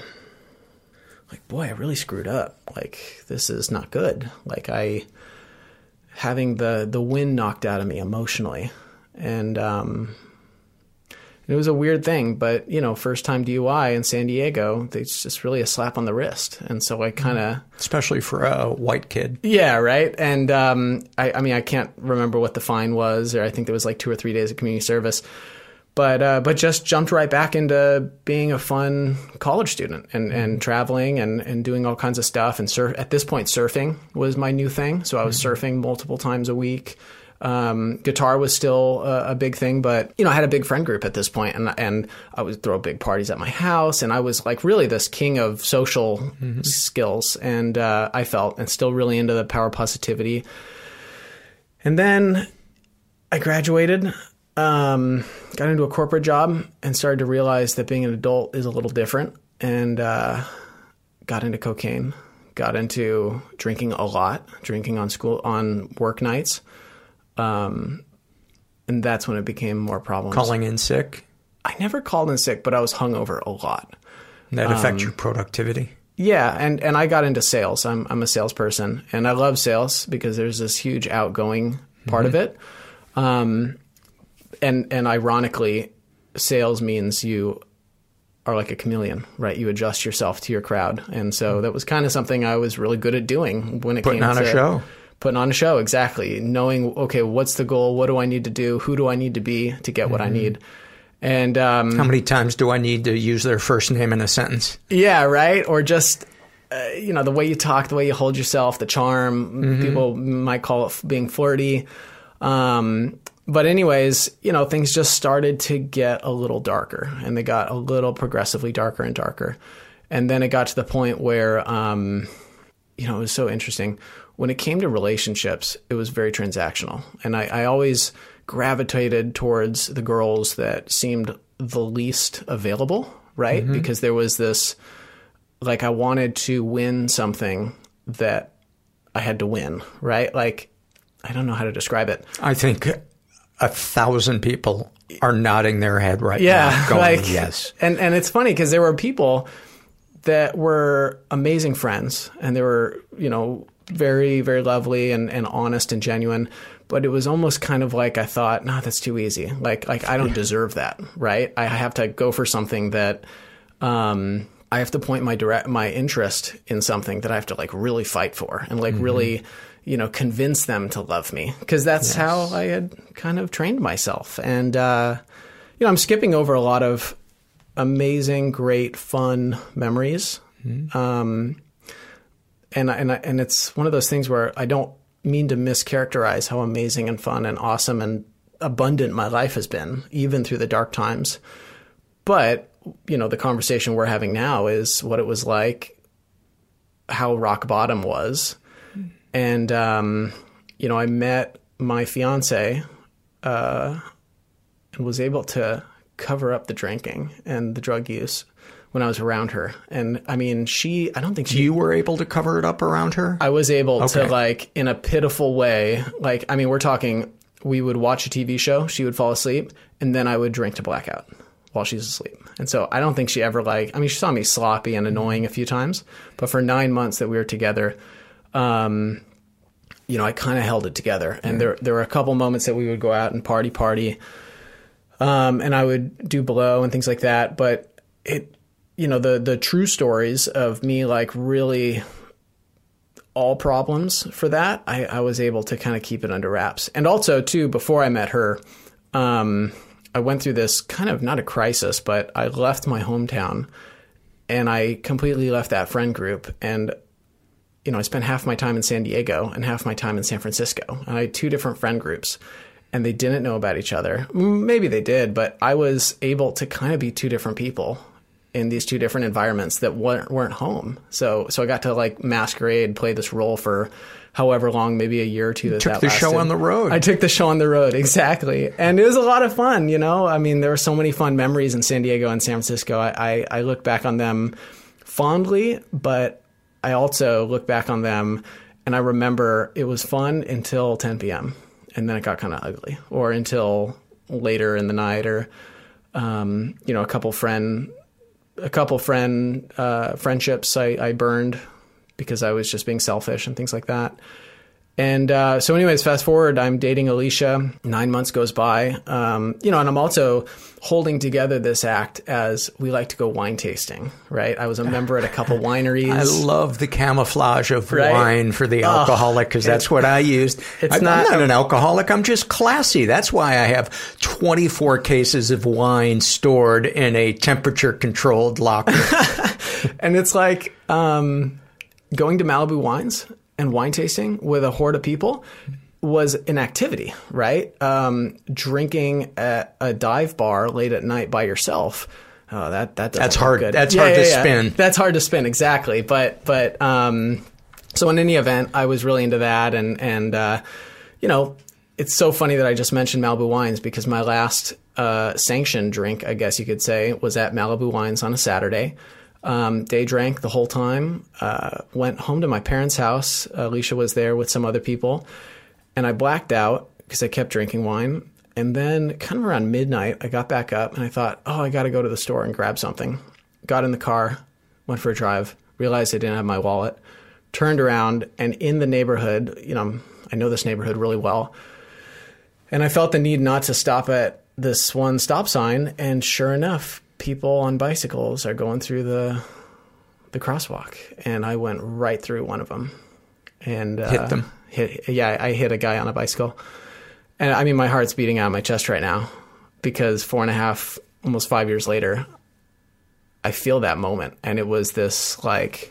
like, boy, I really screwed up. Like, this is not good. Like I, having the, the wind knocked out of me emotionally. And, um, it was a weird thing, but, you know, first time D U I in San Diego, it's just really a slap on the wrist. And so I kind of... Especially for a white kid. Yeah, right? And, um, I, I mean, I can't remember what the fine was, or I think there was like two or three days of community service. But uh, but just jumped right back into being a fun college student and, and traveling and, and doing all kinds of stuff. And surf, at this point, surfing was my new thing. So I was mm-hmm. surfing multiple times a week. Um, guitar was still a, a big thing, but, you know, I had a big friend group at this point, and and I would throw big parties at my house, and I was like really this king of social mm-hmm. skills, and uh, I felt, and still really into the power positivity. And then I graduated, um, got into a corporate job, and started to realize that being an adult is a little different, and uh, got into cocaine, got into drinking a lot, drinking on school, on work nights. Um, and that's when it became more problems. Calling in sick? I never called in sick, but I was hungover a lot. And that affect um, your productivity? Yeah, and, and I got into sales. I'm I'm a salesperson, and I love sales because there's this huge outgoing part mm-hmm. of it. Um, and and ironically, sales means you are like a chameleon, right? You adjust yourself to your crowd, and so that was kind of something I was really good at doing when it Putting came to... Putting on a show. Putting on a show, exactly. Knowing, okay, what's the goal? What do I need to do? Who do I need to be to get mm-hmm. what I need? And um, how many times do I need to use their first name in a sentence? Yeah, right. Or just, uh, you know, the way you talk, the way you hold yourself, the charm. Mm-hmm. People might call it being flirty. Um, but anyways, you know, things just started to get a little darker, and they got a little progressively darker and darker. And then it got to the point where, um, you know, it was so interesting. When it came to relationships, it was very transactional. And I, I always gravitated towards the girls that seemed the least available, right? Mm-hmm. Because there was this like I wanted to win something that I had to win, right? Like, I don't know how to describe it. I think a thousand people are nodding their head right yeah, now, going, like, yes. And and it's funny because there were people that were amazing friends, and they were, you know, very, very lovely and, and honest and genuine. But it was almost kind of like I thought, no, that's too easy. Like, like I don't deserve that, right? I have to go for something that um, I have to point my direct my interest in something that I have to like really fight for and like mm-hmm. really, you know, convince them to love me, because that's yes. how I had kind of trained myself. And uh, you know, I'm skipping over a lot of amazing, great, fun memories. Mm-hmm. Um, and and and it's one of those things where I don't mean to mischaracterize how amazing and fun and awesome and abundant my life has been, even through the dark times. But, you know, the conversation we're having now is what it was like, how rock bottom was. Mm. And, um, you know, I met my fiance uh, and was able to cover up the drinking and the drug use when I was around her. And I mean, she, I don't think she... You were able to cover it up around her? I was able okay. to, like, in a pitiful way, like, I mean, we're talking, we would watch a T V show, she would fall asleep, and then I would drink to blackout while she's asleep. And so I don't think she ever, like, I mean, she saw me sloppy and annoying a few times, but for nine months that we were together, um, you know, I kind of held it together. And mm. there, there were a couple moments that we would go out and party, party, um, and I would do blow and things like that. But it, you know, the, the true stories of me, like, really all problems for that, I, I was able to kind of keep it under wraps. And also, too, before I met her, um, I went through this kind of, not a crisis, but I left my hometown and I completely left that friend group. And, you know, I spent half my time in San Diego and half my time in San Francisco. And I had two different friend groups and they didn't know about each other. Maybe they did, but I was able to kind of be two different people in these two different environments that weren't, weren't home. So, so I got to, like, masquerade, play this role for however long, maybe a year or two. That took that the lasted. show on the road. I took the show on the road, exactly. And it was a lot of fun, you know? I mean, there were so many fun memories in San Diego and San Francisco. I, I, I look back on them fondly, but I also look back on them and I remember it was fun until ten p.m. and then it got kind of ugly, or until later in the night, or, um, you know, a couple friend... A couple friend uh, friendships I, I burned because I was just being selfish and things like that. And uh, so anyways, fast forward, I'm dating Alicia. Nine months goes by. Um, you know, and I'm also holding together this act as we like to go wine tasting, right? I was a member at a couple wineries. I love the camouflage of right? wine for the alcoholic, because oh, that's what I used. It's I'm not, not, not an alcoholic. I'm just classy. That's why I have twenty-four cases of wine stored in a temperature-controlled locker. And it's like um, going to Malibu Wines and wine tasting with a horde of people was an activity, right? Um, drinking at a dive bar late at night by yourself. Oh, that, that doesn't That's look hard. good. That's yeah, hard yeah, to yeah. spin. That's hard to spin. Exactly. But, but, um, so in any event, I was really into that. And, and, uh, you know, it's so funny that I just mentioned Malibu Wines, because my last, uh, sanctioned drink, I guess you could say, was at Malibu Wines on a Saturday. Um, day drank the whole time, uh, went home to my parents' house. Alicia was there with some other people, and I blacked out because I kept drinking wine. And then kind of around midnight, I got back up and I thought, oh, I got to go to the store and grab something. Got in the car, went for a drive, realized I didn't have my wallet, turned around, and in the neighborhood, you know, I know this neighborhood really well, and I felt the need not to stop at this one stop sign. And sure enough, people on bicycles are going through the the crosswalk, and I went right through one of them and uh, hit them. Hit, yeah, I hit a guy on a bicycle, and I mean, my heart's beating out of my chest right now, because four and a half, almost five years later, I feel that moment, and it was this like,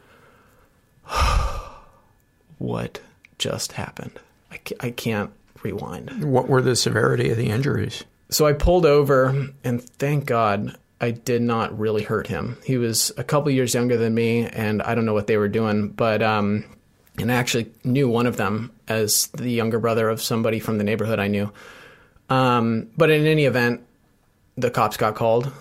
what just happened? I, I can't rewind. What were the severity of the injuries? So I pulled over, and thank God I did not really hurt him. He was a couple years younger than me, and I don't know what they were doing, but um, and I actually knew one of them as the younger brother of somebody from the neighborhood I knew. Um, but in any event, the cops got called,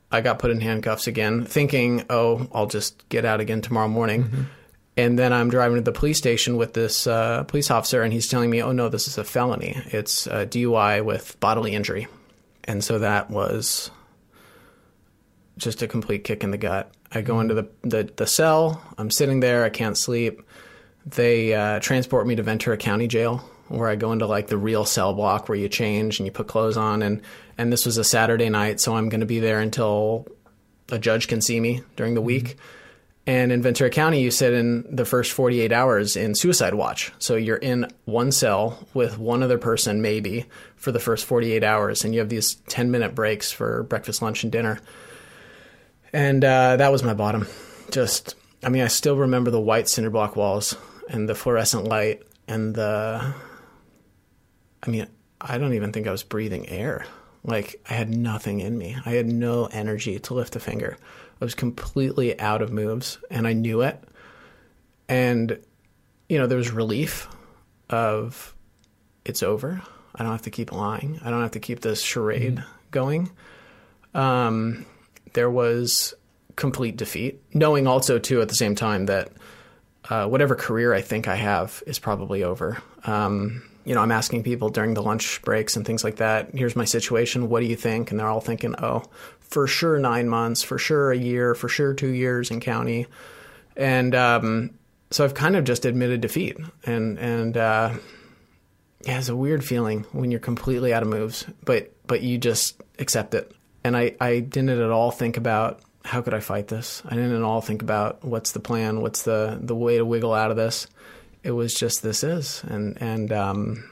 I got put in handcuffs again, thinking, oh, I'll just get out again tomorrow morning. Mm-hmm. And then I'm driving to the police station with this uh, police officer, and he's telling me, oh, no, this is a felony. It's a D U I with bodily injury. And so that was just a complete kick in the gut. I go into the, the, the cell. I'm sitting there. I can't sleep. They uh, transport me to Ventura County Jail, where I go into like the real cell block where you change and you put clothes on. And, and this was a Saturday night, so I'm going to be there until a judge can see me during the week. Mm-hmm. And in Ventura County, you sit in the first forty-eight hours in suicide watch. So you're in one cell with one other person, maybe, for the first forty-eight hours. And you have these ten-minute breaks for breakfast, lunch, and dinner. And uh, that was my bottom. Just, I mean, I still remember the white cinder block walls and the fluorescent light and the, I mean, I don't even think I was breathing air. Like, I had nothing in me. I had no energy to lift a finger. I was completely out of moves, and I knew it. And, you know, there was relief of, it's over. I don't have to keep lying. I don't have to keep this charade mm-hmm. going. Um, there was complete defeat, knowing also, too, at the same time that uh, whatever career I think I have is probably over. Um, you know, I'm asking people during the lunch breaks and things like that, here's my situation, what do you think? And they're all thinking, oh, for sure nine months, for sure a year, for sure two years in county. And um, so I've kind of just admitted defeat. And, and uh, yeah, it's a weird feeling when you're completely out of moves, but but you just accept it. And I, I didn't at all think about, how could I fight this? I didn't at all think about what's the plan, what's the, the way to wiggle out of this. It was just, this is. And, and um,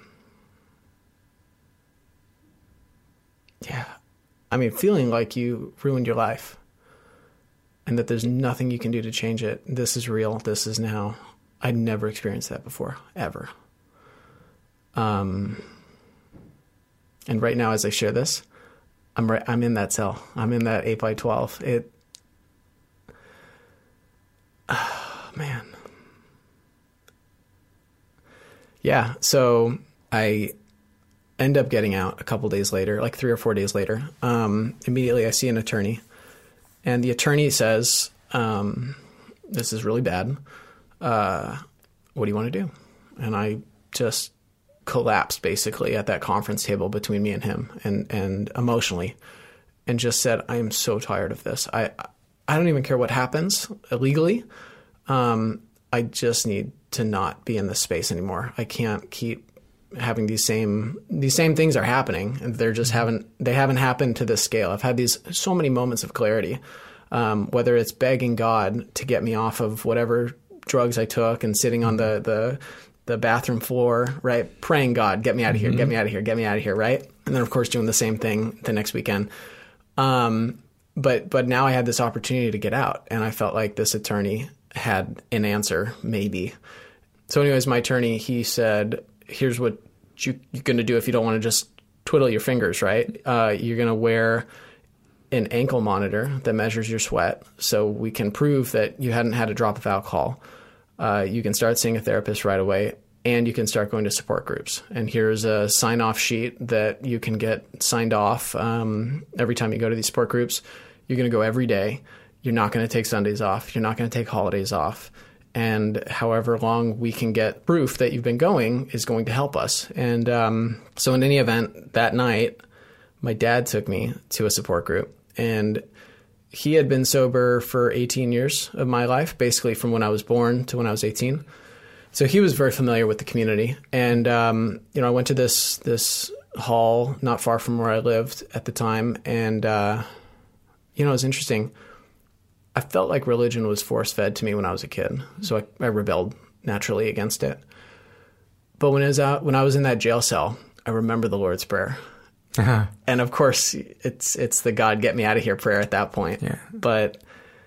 yeah, I mean, feeling like you ruined your life and that there's nothing you can do to change it. This is real. This is now. I'd never experienced that before, ever. Um, and right now, as I share this, I'm right, I'm in that cell. I'm in that eight by twelve. It, oh, man. Yeah, so I end up getting out a couple days later, like three or four days later. Um, immediately I see an attorney, and the attorney says, um, this is really bad. Uh, what do you want to do? And I just collapsed basically at that conference table between me and him, and, and emotionally, and just said, I am so tired of this. I, I don't even care what happens illegally. Um, I just need to not be in this space anymore. I can't keep having these same these same things are happening, and they're just haven't they haven't happened to this scale. I've had these so many moments of clarity, um, whether it's begging God to get me off of whatever drugs I took and sitting on the the the bathroom floor, right, praying, God, get me out of here, mm-hmm. get me out of here, get me out of here, right, and then of course doing the same thing the next weekend. Um, but but now I had this opportunity to get out, and I felt like this attorney had an answer, maybe. So anyways, my attorney, he said, here's what you, you're going to do if you don't want to just twiddle your fingers, right? Uh, you're going to wear an ankle monitor that measures your sweat so we can prove that you hadn't had a drop of alcohol. Uh, you can start seeing a therapist right away, and you can start going to support groups. And here's a sign-off sheet that you can get signed off um, every time you go to these support groups. You're going to go every day. You're not going to take Sundays off. You're not going to take holidays off. And however long we can get proof that you've been going is going to help us. And um, so in any event, that night, my dad took me to a support group. And he had been sober for eighteen years of my life, basically from when I was born to when I was eighteen. So he was very familiar with the community. And, um, you know, I went to this this hall not far from where I lived at the time. And, uh, you know, it was interesting. I felt like religion was force-fed to me when I was a kid, so I, I rebelled naturally against it. But when I was out, when I was in that jail cell, I remember the Lord's Prayer, uh-huh. and of course, it's it's the God get me out of here prayer at that point. Yeah. But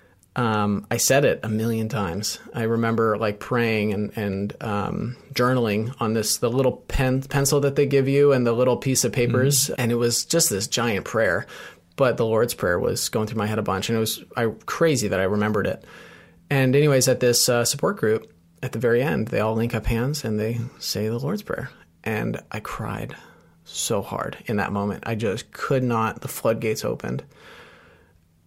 um, I said it a million times. I remember like praying and and um, journaling on this the little pen pencil that they give you and the little piece of papers, mm-hmm. and it was just this giant prayer. But the Lord's Prayer was going through my head a bunch, and it was I, crazy that I remembered it. And anyways, at this uh, support group, at the very end, they all link up hands and they say the Lord's Prayer. And I cried so hard in that moment. I just could not. The floodgates opened.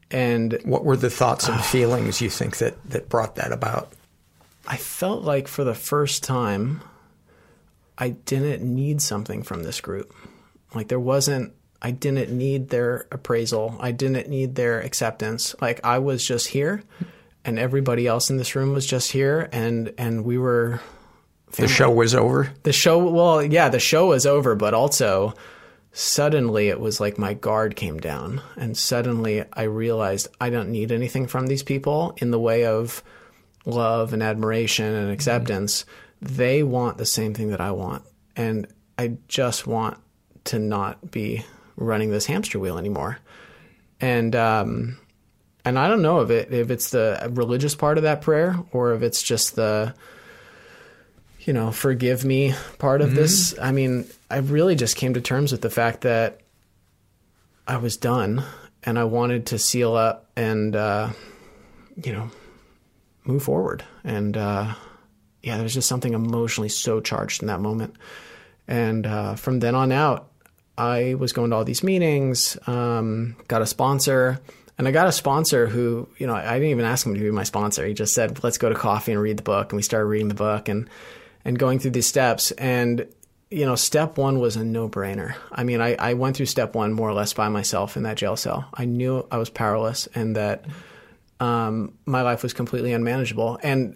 And what were the thoughts and uh, feelings you think that, that brought that about? I felt like for the first time, I didn't need something from this group. Like there wasn't, I didn't need their appraisal. I didn't need their acceptance. Like I was just here and everybody else in this room was just here and, and we were family. The show was over? The show, well, yeah, the show was over, but also suddenly it was like my guard came down and suddenly I realized I don't need anything from these people in the way of love and admiration and acceptance. Mm-hmm. They want the same thing that I want. And I just want to not be running this hamster wheel anymore. And, um, and I don't know if it, if it's the religious part of that prayer or if it's just the, you know, forgive me part of mm-hmm. this. I mean, I really just came to terms with the fact that I was done and I wanted to seal up and, uh, you know, move forward. And, uh, yeah, there's just something emotionally so charged in that moment. And, uh, from then on out, I was going to all these meetings, um, got a sponsor, and I got a sponsor who, you know, I didn't even ask him to be my sponsor. He just said, let's go to coffee and read the book. And we started reading the book and, and going through these steps. And, you know, step one was a no-brainer. I mean, I, I went through step one more or less by myself in that jail cell. I knew I was powerless and that um, my life was completely unmanageable. And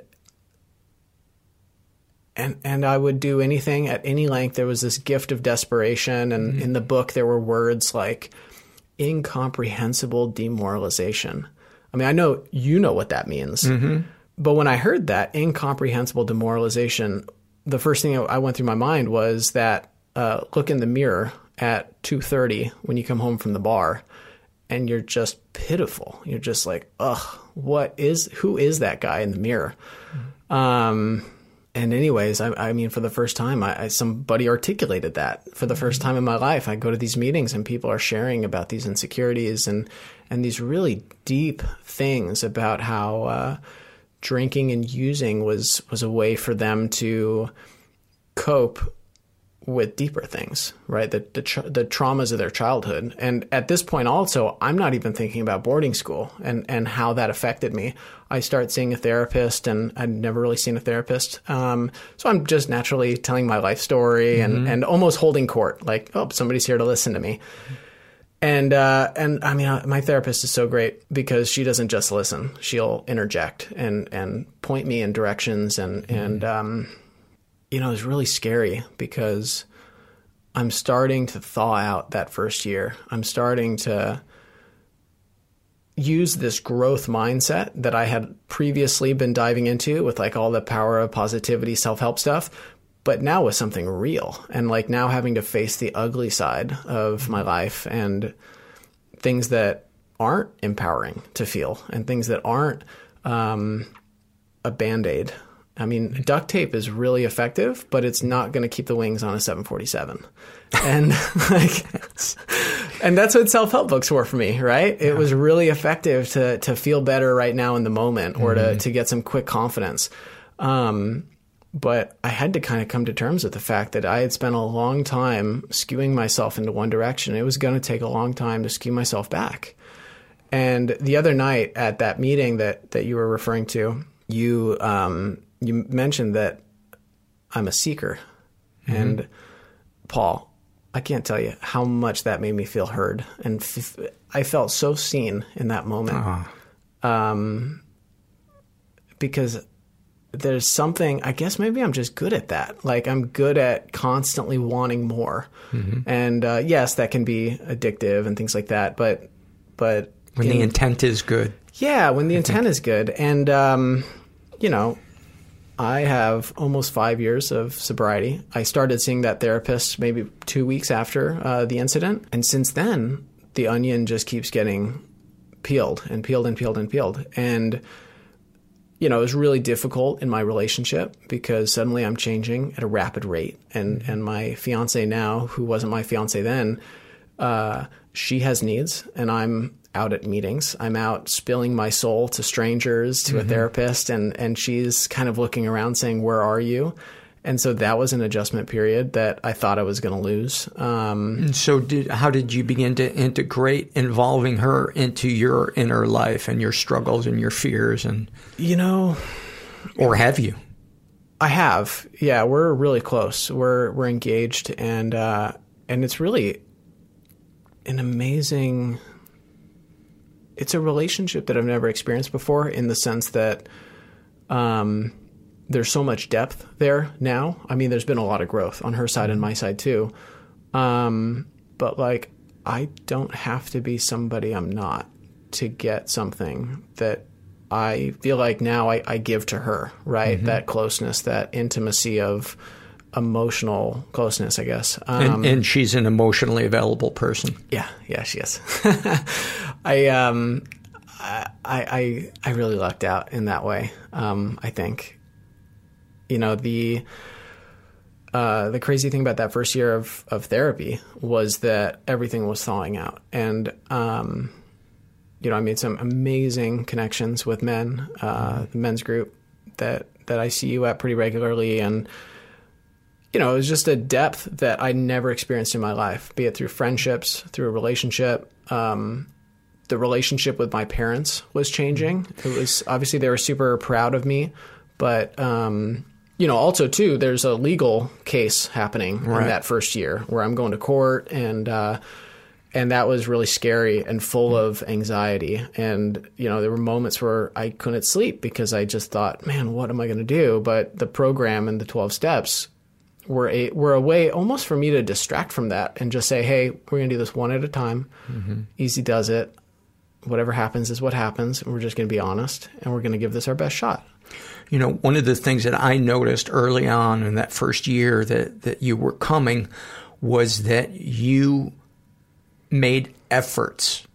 And and I would do anything at any length. There was this gift of desperation. And mm-hmm. in the book, there were words like incomprehensible demoralization. I mean, I know you know what that means. Mm-hmm. But when I heard that, incomprehensible demoralization, the first thing I went through my mind was that uh, look in the mirror at two thirty when you come home from the bar and you're just pitiful. You're just like, ugh, what is, who is that guy in the mirror? Mm-hmm. Um And anyways, I, I mean, for the first time, I, I, somebody articulated that. For the first time in my life, I go to these meetings and people are sharing about these insecurities and, and these really deep things about how uh, drinking and using was, was a way for them to cope with deeper things, right? The, the, tra- the traumas of their childhood. And at this point also, I'm not even thinking about boarding school and, and how that affected me. I start seeing a therapist and I'd never really seen a therapist. Um, so I'm just naturally telling my life story and, mm-hmm. and almost holding court, like, oh, somebody's here to listen to me. And, uh, and I mean, my therapist is so great because she doesn't just listen. She'll interject and, and point me in directions and, mm-hmm. and, um, you know, it's really scary because I'm starting to thaw out that first year. I'm starting to use this growth mindset that I had previously been diving into with like all the power of positivity, self-help stuff, but now with something real and like now having to face the ugly side of my life and things that aren't empowering to feel and things that aren't um, a Band-Aid. I mean, duct tape is really effective, but it's not going to keep the wings on a seven forty-seven. And like, and that's what self-help books were for me, right? Yeah. It was really effective to to feel better right now in the moment or mm-hmm. to, to get some quick confidence. Um, but I had to kind of come to terms with the fact that I had spent a long time skewing myself into one direction. It was going to take a long time to skew myself back. And the other night at that meeting that, that you were referring to, you um, you mentioned that I'm a seeker. Mm-hmm. And Paul, I can't tell you how much that made me feel heard. And f- I felt so seen in that moment. Uh-huh. Um, because there's something, I guess maybe I'm just good at that. Like I'm good at constantly wanting more. Mm-hmm. And uh, yes, that can be addictive and things like that. But, but when in, the intent is good. Yeah, when the intent is good. And, um, you know, I have almost five years of sobriety. I started seeing that therapist maybe two weeks after uh, the incident. And since then, the onion just keeps getting peeled and peeled and peeled and peeled. And, you know, it was really difficult in my relationship because suddenly I'm changing at a rapid rate. And, and my fiance now, who wasn't my fiance then, uh, she has needs and I'm out at meetings. I'm out spilling my soul to strangers, to mm-hmm. a therapist, and, and she's kind of looking around saying, where are you? And so that was an adjustment period that I thought I was going to lose. Um, and so did, how did you begin to integrate involving her into your inner life and your struggles and your fears? And you know, or have you? I have. Yeah, we're really close. We're we're engaged, and uh, and it's really an amazing. It's a relationship that I've never experienced before, in the sense that um, there's so much depth there now. I mean, there's been a lot of growth on her side and my side too. Um, but like, I don't have to be somebody I'm not to get something that I feel like now I, I give to her, right? Mm-hmm. That closeness, that intimacy of emotional closeness, I guess. Um, and, and she's an emotionally available person. Yeah, yeah, she is. I, um, I, I, I really lucked out in that way. Um, I think, you know, the, uh, the crazy thing about that first year of, of therapy was that everything was thawing out. And, um, you know, I made some amazing connections with men, uh, the men's group that, that I see you at pretty regularly. And, you know, it was just a depth that I never experienced in my life, be it through friendships, through a relationship. Um, the relationship with my parents was changing. It was obviously they were super proud of me, but, um, you know, also too, there's a legal case happening right. in that first year where I'm going to court, and, uh, and that was really scary and full of anxiety. And, you know, there were moments where I couldn't sleep because I just thought, man, what am I going to do? But the program and the twelve steps were a, were a way almost for me to distract from that and just say, hey, we're going to do this one at a time. Mm-hmm. Easy does it. Whatever happens is what happens. And we're just going to be honest, and we're going to give this our best shot. You know, one of the things that I noticed early on in that first year that, that you were coming was that you made efforts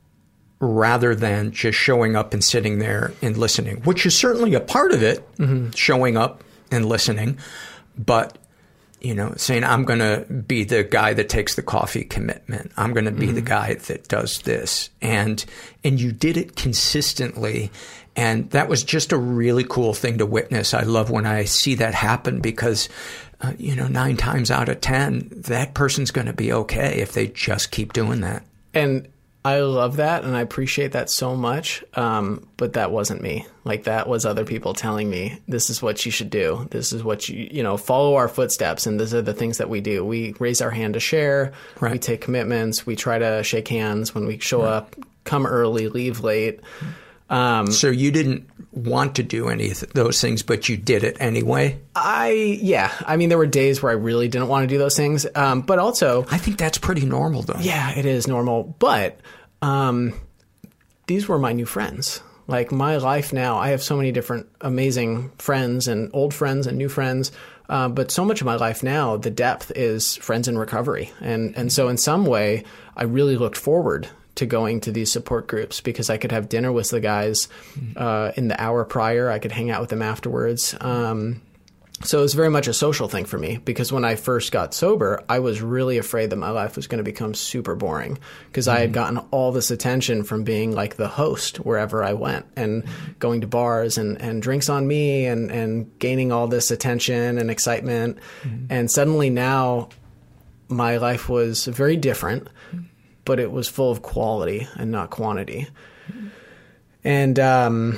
rather than just showing up and sitting there and listening, which is certainly a part of it, mm-hmm. showing up and listening, but, you know, saying, I'm going to be the guy that takes the coffee commitment. I'm going to be mm-hmm. the guy that does this. And, and you did it consistently. And that was just a really cool thing to witness. I love when I see that happen because, uh, you know, nine times out of ten, that person's going to be okay if they just keep doing that. And I love that, and I appreciate that so much. Um, but that wasn't me. Like, that was other people telling me, this is what you should do. This is what you, you know, follow our footsteps. And these are the things that we do. We raise our hand to share. Right. We take commitments. We try to shake hands when we show right. up, come early, leave late. Um, so you didn't want to do any of those things, but you did it anyway? I, yeah. I mean, there were days where I really didn't want to do those things. Um, but also... I think that's pretty normal, though. Yeah, it is normal. But um, these were my new friends. Like, my life now, I have so many different amazing friends and old friends and new friends. Uh, but so much of my life now, the depth is friends in recovery. And, and so in some way, I really looked forward to going to these support groups because I could have dinner with the guys uh, in the hour prior. I could hang out with them afterwards. Um, so it was very much a social thing for me because when I first got sober, I was really afraid that my life was going to become super boring because mm-hmm. I had gotten all this attention from being like the host wherever I went and going to bars and, and drinks on me and, and gaining all this attention and excitement. Mm-hmm. And suddenly now my life was very different, but it was full of quality and not quantity. Mm-hmm. And, um,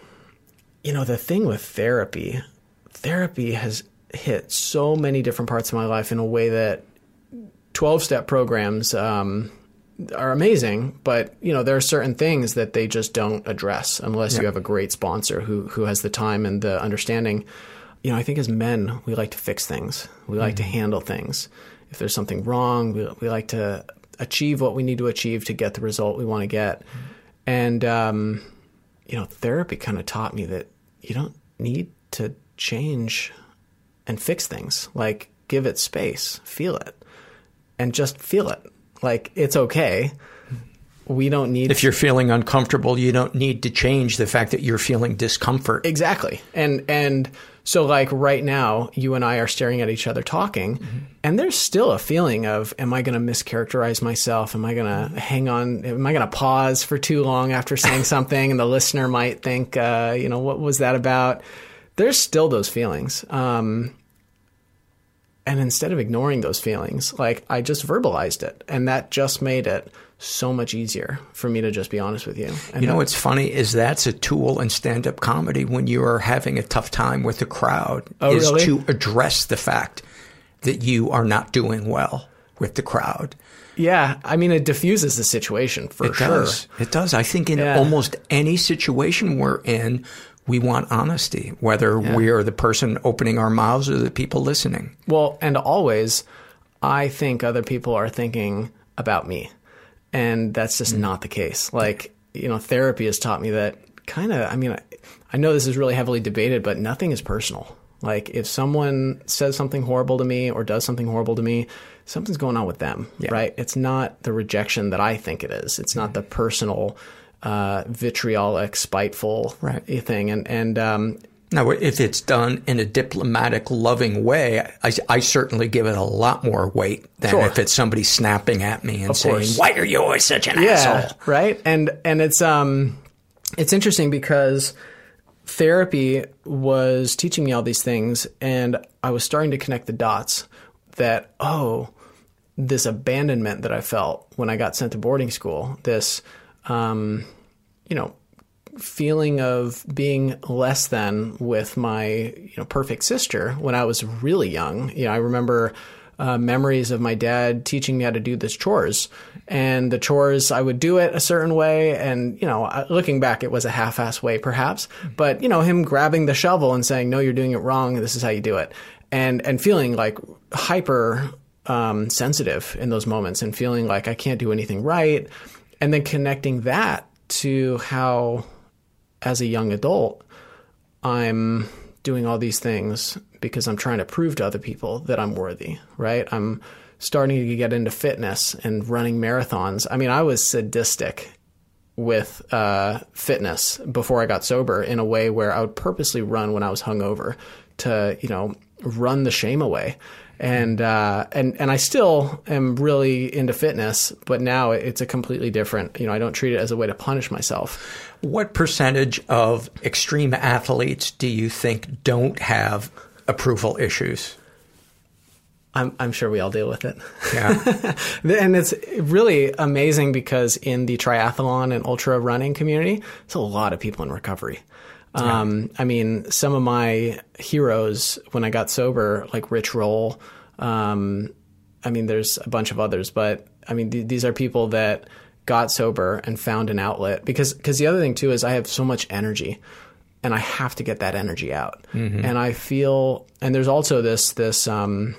you know, the thing with therapy, therapy has hit so many different parts of my life in a way that twelve-step programs um, are amazing, but, you know, there are certain things that they just don't address unless yeah. you have a great sponsor who, who has the time and the understanding. You know, I think as men, we like to fix things. We like mm-hmm. to handle things. If there's something wrong, we, we like to achieve what we need to achieve to get the result we want to get. Mm-hmm. And, um, you know, therapy kind of taught me that you don't need to change and fix things. Like, give it space, feel it, and just feel it. Like, it's okay. We don't need... If you're feeling uncomfortable, you don't need to change the fact that you're feeling discomfort. Exactly. And and so, like, right now, you and I are staring at each other talking, mm-hmm. and there's still a feeling of, am I going to mischaracterize myself? Am I going to hang on? Am I going to pause for too long after saying something? And the listener might think, uh, you know, what was that about? There's still those feelings. Um, And instead of ignoring those feelings, like I just verbalized it. And that just made it so much easier for me to just be honest with you. And you know, that, what's funny is that's a tool in stand-up comedy when you are having a tough time with the crowd, oh, is really? to address the fact that you are not doing well with the crowd. Yeah. I mean, it diffuses the situation for it sure. Does. It does. I think in yeah. almost any situation we're in, we want honesty, whether yeah. we are the person opening our mouths or the people listening. Well, and always, I think other people are thinking about me. And that's just mm. not the case. Like, you know, therapy has taught me that kind of, I mean, I, I know this is really heavily debated, but nothing is personal. Like, if someone says something horrible to me or does something horrible to me, something's going on with them, yeah. right? It's not the rejection that I think it is. It's not mm. the personal Uh, vitriolic, spiteful right. thing. And, and um, now, if it's done in a diplomatic, loving way, I, I certainly give it a lot more weight than sure. if it's somebody snapping at me and of saying, course. "Why are you always such an yeah, asshole?" Right? And and it's um, it's interesting because therapy was teaching me all these things, and I was starting to connect the dots that, oh, this abandonment that I felt when I got sent to boarding school, this Um, you know, feeling of being less than with my, you know, perfect sister when I was really young. You know, I remember uh, memories of my dad teaching me how to do this chores, and the chores, I would do it a certain way. And, you know, looking back, it was a half-ass way perhaps, but, you know, him grabbing the shovel and saying, "No, you're doing it wrong. This is how you do it." And, and feeling like hyper um, sensitive in those moments and feeling like I can't do anything right. And then connecting that to how, as a young adult, I'm doing all these things because I'm trying to prove to other people that I'm worthy, right? I'm starting to get into fitness and running marathons. I mean, I was sadistic with uh, fitness before I got sober in a way where I would purposely run when I was hungover to, you know, run the shame away. And, uh, and, and I still am really into fitness, but now it's a completely different, you know, I don't treat it as a way to punish myself. What percentage of extreme athletes do you think don't have approval issues? I'm, I'm sure we all deal with it. Yeah. And it's really amazing because in the triathlon and ultra running community, there's a lot of people in recovery. Um, I mean, some of my heroes when I got sober, like Rich Roll, um, I mean, there's a bunch of others, but I mean, th- these are people that got sober and found an outlet because, because the other thing too is I have so much energy and I have to get that energy out. Mm-hmm. And I feel, and there's also this, this, um,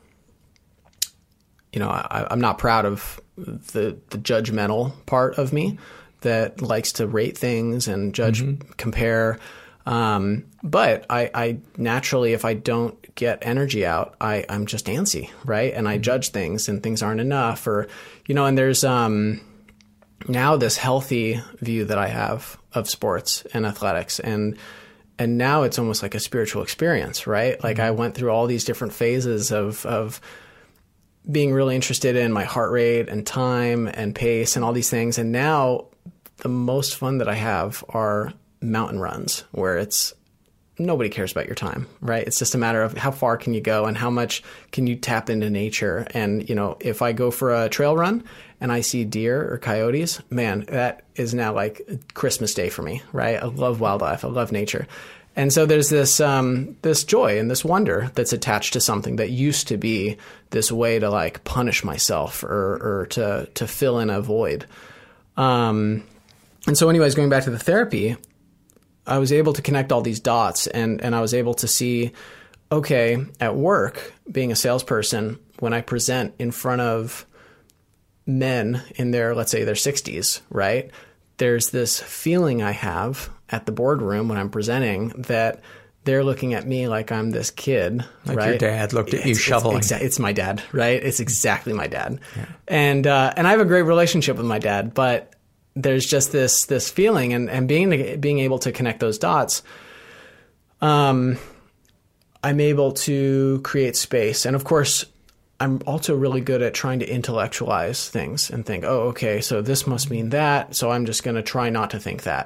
you know, I, I'm not proud of the, the judgmental part of me that likes to rate things and judge, mm-hmm. compare. Um, but I, I naturally, if I don't get energy out, I, I'm just antsy, right? And I mm-hmm. judge things and things aren't enough or, you know, and there's um, now this healthy view that I have of sports and athletics. And and now it's almost like a spiritual experience, right? Like mm-hmm. I went through all these different phases of of being really interested in my heart rate and time and pace and all these things. And now the most fun that I have are mountain runs where it's nobody cares about your time, right? It's just a matter of how far can you go and how much can you tap into nature. And, you know, if I go for a trail run and I see deer or coyotes, man, that is now like Christmas Day for me, right? I love wildlife. I love nature. And so there's this um, this joy and this wonder that's attached to something that used to be this way to like punish myself or, or to to fill in a void. Um, and so anyways, going back to the therapy, I was able to connect all these dots and, and I was able to see, okay, at work, being a salesperson, when I present in front of men in their, let's say their sixties, right? There's this feeling I have at the boardroom when I'm presenting that they're looking at me like I'm this kid, like right? Your dad looked at it's, you shoveling. It's, exa- it's my dad, right? It's exactly my dad. Yeah. And uh, and I have a great relationship with my dad, but there's just this this feeling and, and being being able to connect those dots, um, I'm able to create space. And of course, I'm also really good at trying to intellectualize things and think, oh, okay, so this must mean that. So I'm just going to try not to think that.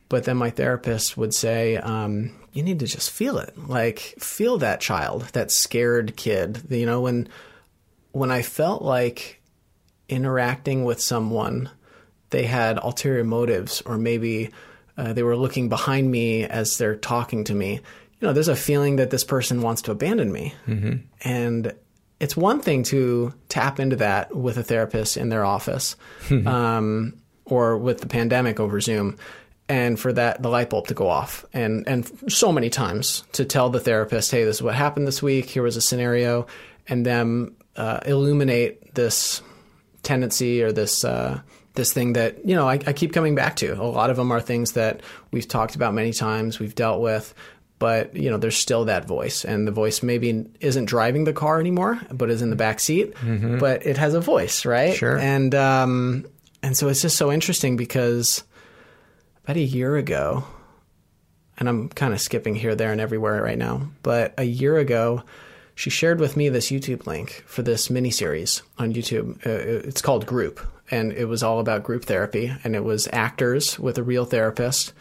But then my therapist would say, um, you need to just feel it. Like, feel that child, that scared kid. You know, when when I felt like interacting with someone, they had ulterior motives, or maybe uh, they were looking behind me as they're talking to me. You know, there's a feeling that this person wants to abandon me. Mm-hmm. And it's one thing to tap into that with a therapist in their office um, or with the pandemic over Zoom. And for that, the light bulb to go off. And and so many times to tell the therapist, hey, this is what happened this week. Here was a scenario. And them uh, illuminate this tendency or this uh, this thing that, you know, I, I keep coming back to. A lot of them are things that we've talked about many times, we've dealt with. But, you know, there's still that voice. And the voice maybe isn't driving the car anymore, but is in the back seat. Mm-hmm. But it has a voice, right? Sure. And um, and so it's just so interesting because about a year ago, and I'm kind of skipping here, there, and everywhere right now, but a year ago, she shared with me this YouTube link for this miniseries on YouTube. Uh, it's called Group, and it was all about group therapy, and it was actors with a real therapist.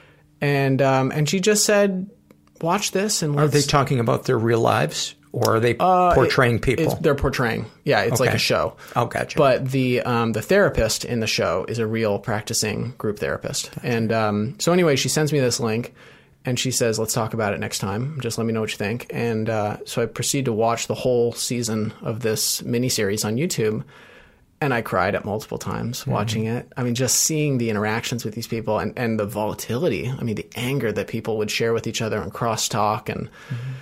And um, and she just said, watch this. And are they talking about their real lives? Or are they uh, portraying it, people? They're portraying. Yeah, it's okay. Like a show. Oh, gotcha. But the um, the therapist in the show is a real practicing group therapist. Gotcha. And um, so anyway, she sends me this link, and she says, let's talk about it next time. Just let me know what you think. And uh, so I proceed to watch the whole season of this miniseries on YouTube, and I cried at multiple times mm-hmm. watching it. I mean, just seeing the interactions with these people and, and the volatility. I mean, the anger that people would share with each other and crosstalk and... Mm-hmm.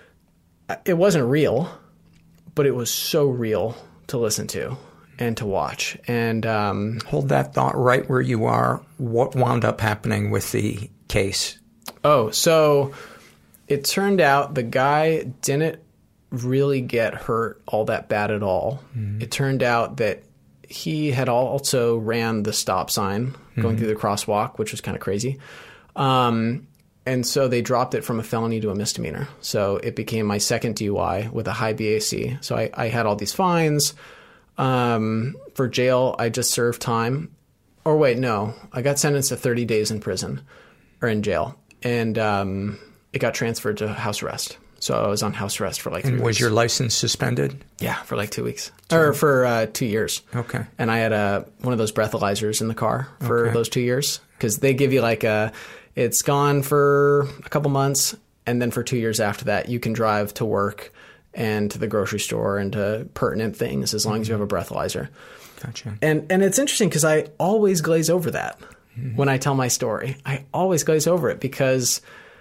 It wasn't real, but it was so real to listen to and to watch. And um, hold that thought right where you are. What wound up happening with the case? Oh, so it turned out the guy didn't really get hurt all that bad at all. Mm-hmm. It turned out that he had also ran the stop sign going mm-hmm. through the crosswalk, which was kind of crazy. Um And so they dropped it from a felony to a misdemeanor. So it became my second D U I with a high B A C. So I, I had all these fines. Um, for jail, I just served time. Or wait, no. I got sentenced to thirty days in prison or in jail. And um, it got transferred to house arrest. So I was on house arrest for like three and was weeks. your license suspended? Yeah, for like two weeks. Two. Or for uh, two years. Okay. And I had a, one of those breathalyzers in the car for okay. those two years. Because they give you like a... It's gone for a couple months, and then for two years after that, you can drive to work and to the grocery store and to pertinent things as long mm-hmm. as you have a breathalyzer. Gotcha. And and it's interesting because I always glaze over that mm-hmm. when I tell my story. I always glaze over it because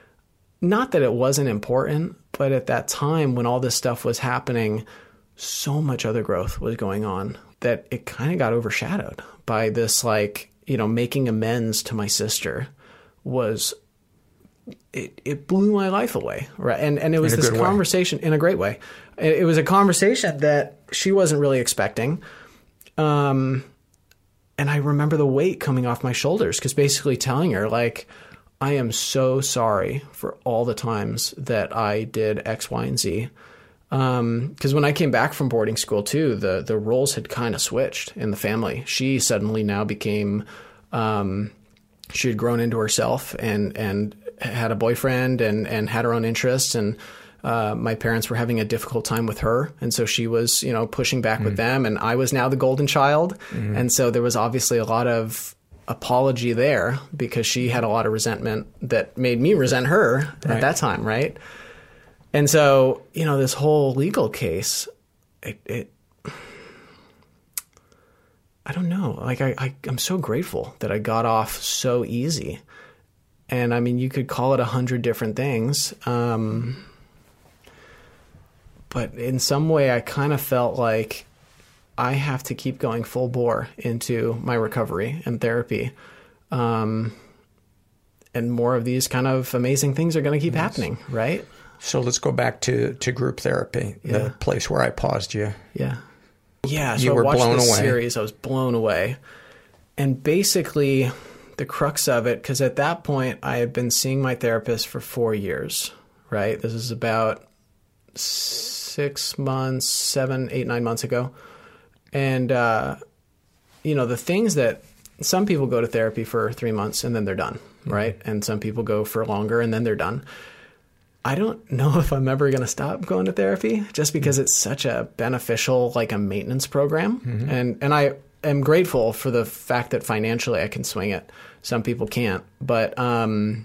not that it wasn't important, but at that time when all this stuff was happening, so much other growth was going on that it kind of got overshadowed by this, like, you know, making amends to my sister. was it, it blew my life away, right? And and it was this conversation way. in a great way. It, it was a conversation that she wasn't really expecting, um, and I remember the weight coming off my shoulders because basically telling her like, I am so sorry for all the times that I did X, Y, and Z. Because um, when I came back from boarding school too, the the roles had kind of switched in the family. She suddenly now became. Um, She had grown into herself and, and had a boyfriend and, and had her own interests. And uh, my parents were having a difficult time with her. And so she was, you know, pushing back mm. with them. And I was now the golden child. Mm. And so there was obviously a lot of apology there because she had a lot of resentment that made me resent her right. at that time, right? And so, you know, this whole legal case, it, it I don't know. Like I, I, I'm so grateful that I got off so easy. And I mean, you could call it a hundred different things. Um, but in some way, I kind of felt like I have to keep going full bore into my recovery and therapy. Um, and more of these kind of amazing things are going to keep yes. happening, right? So let's go back to, to group therapy, yeah. the place where I paused you. Yeah. Yeah, so you were I watched blown this away. series. I was blown away. And basically, the crux of it, because at that point, I had been seeing my therapist for four years, right? This is about six months, seven, eight, nine months ago. And, uh, you know, the things that some people go to therapy for three months and then they're done. right? And some people go for longer and then they're done. I don't know if I'm ever going to stop going to therapy just because it's such a beneficial, like a maintenance program. Mm-hmm. And, and I am grateful for the fact that financially I can swing it. Some people can't. But um,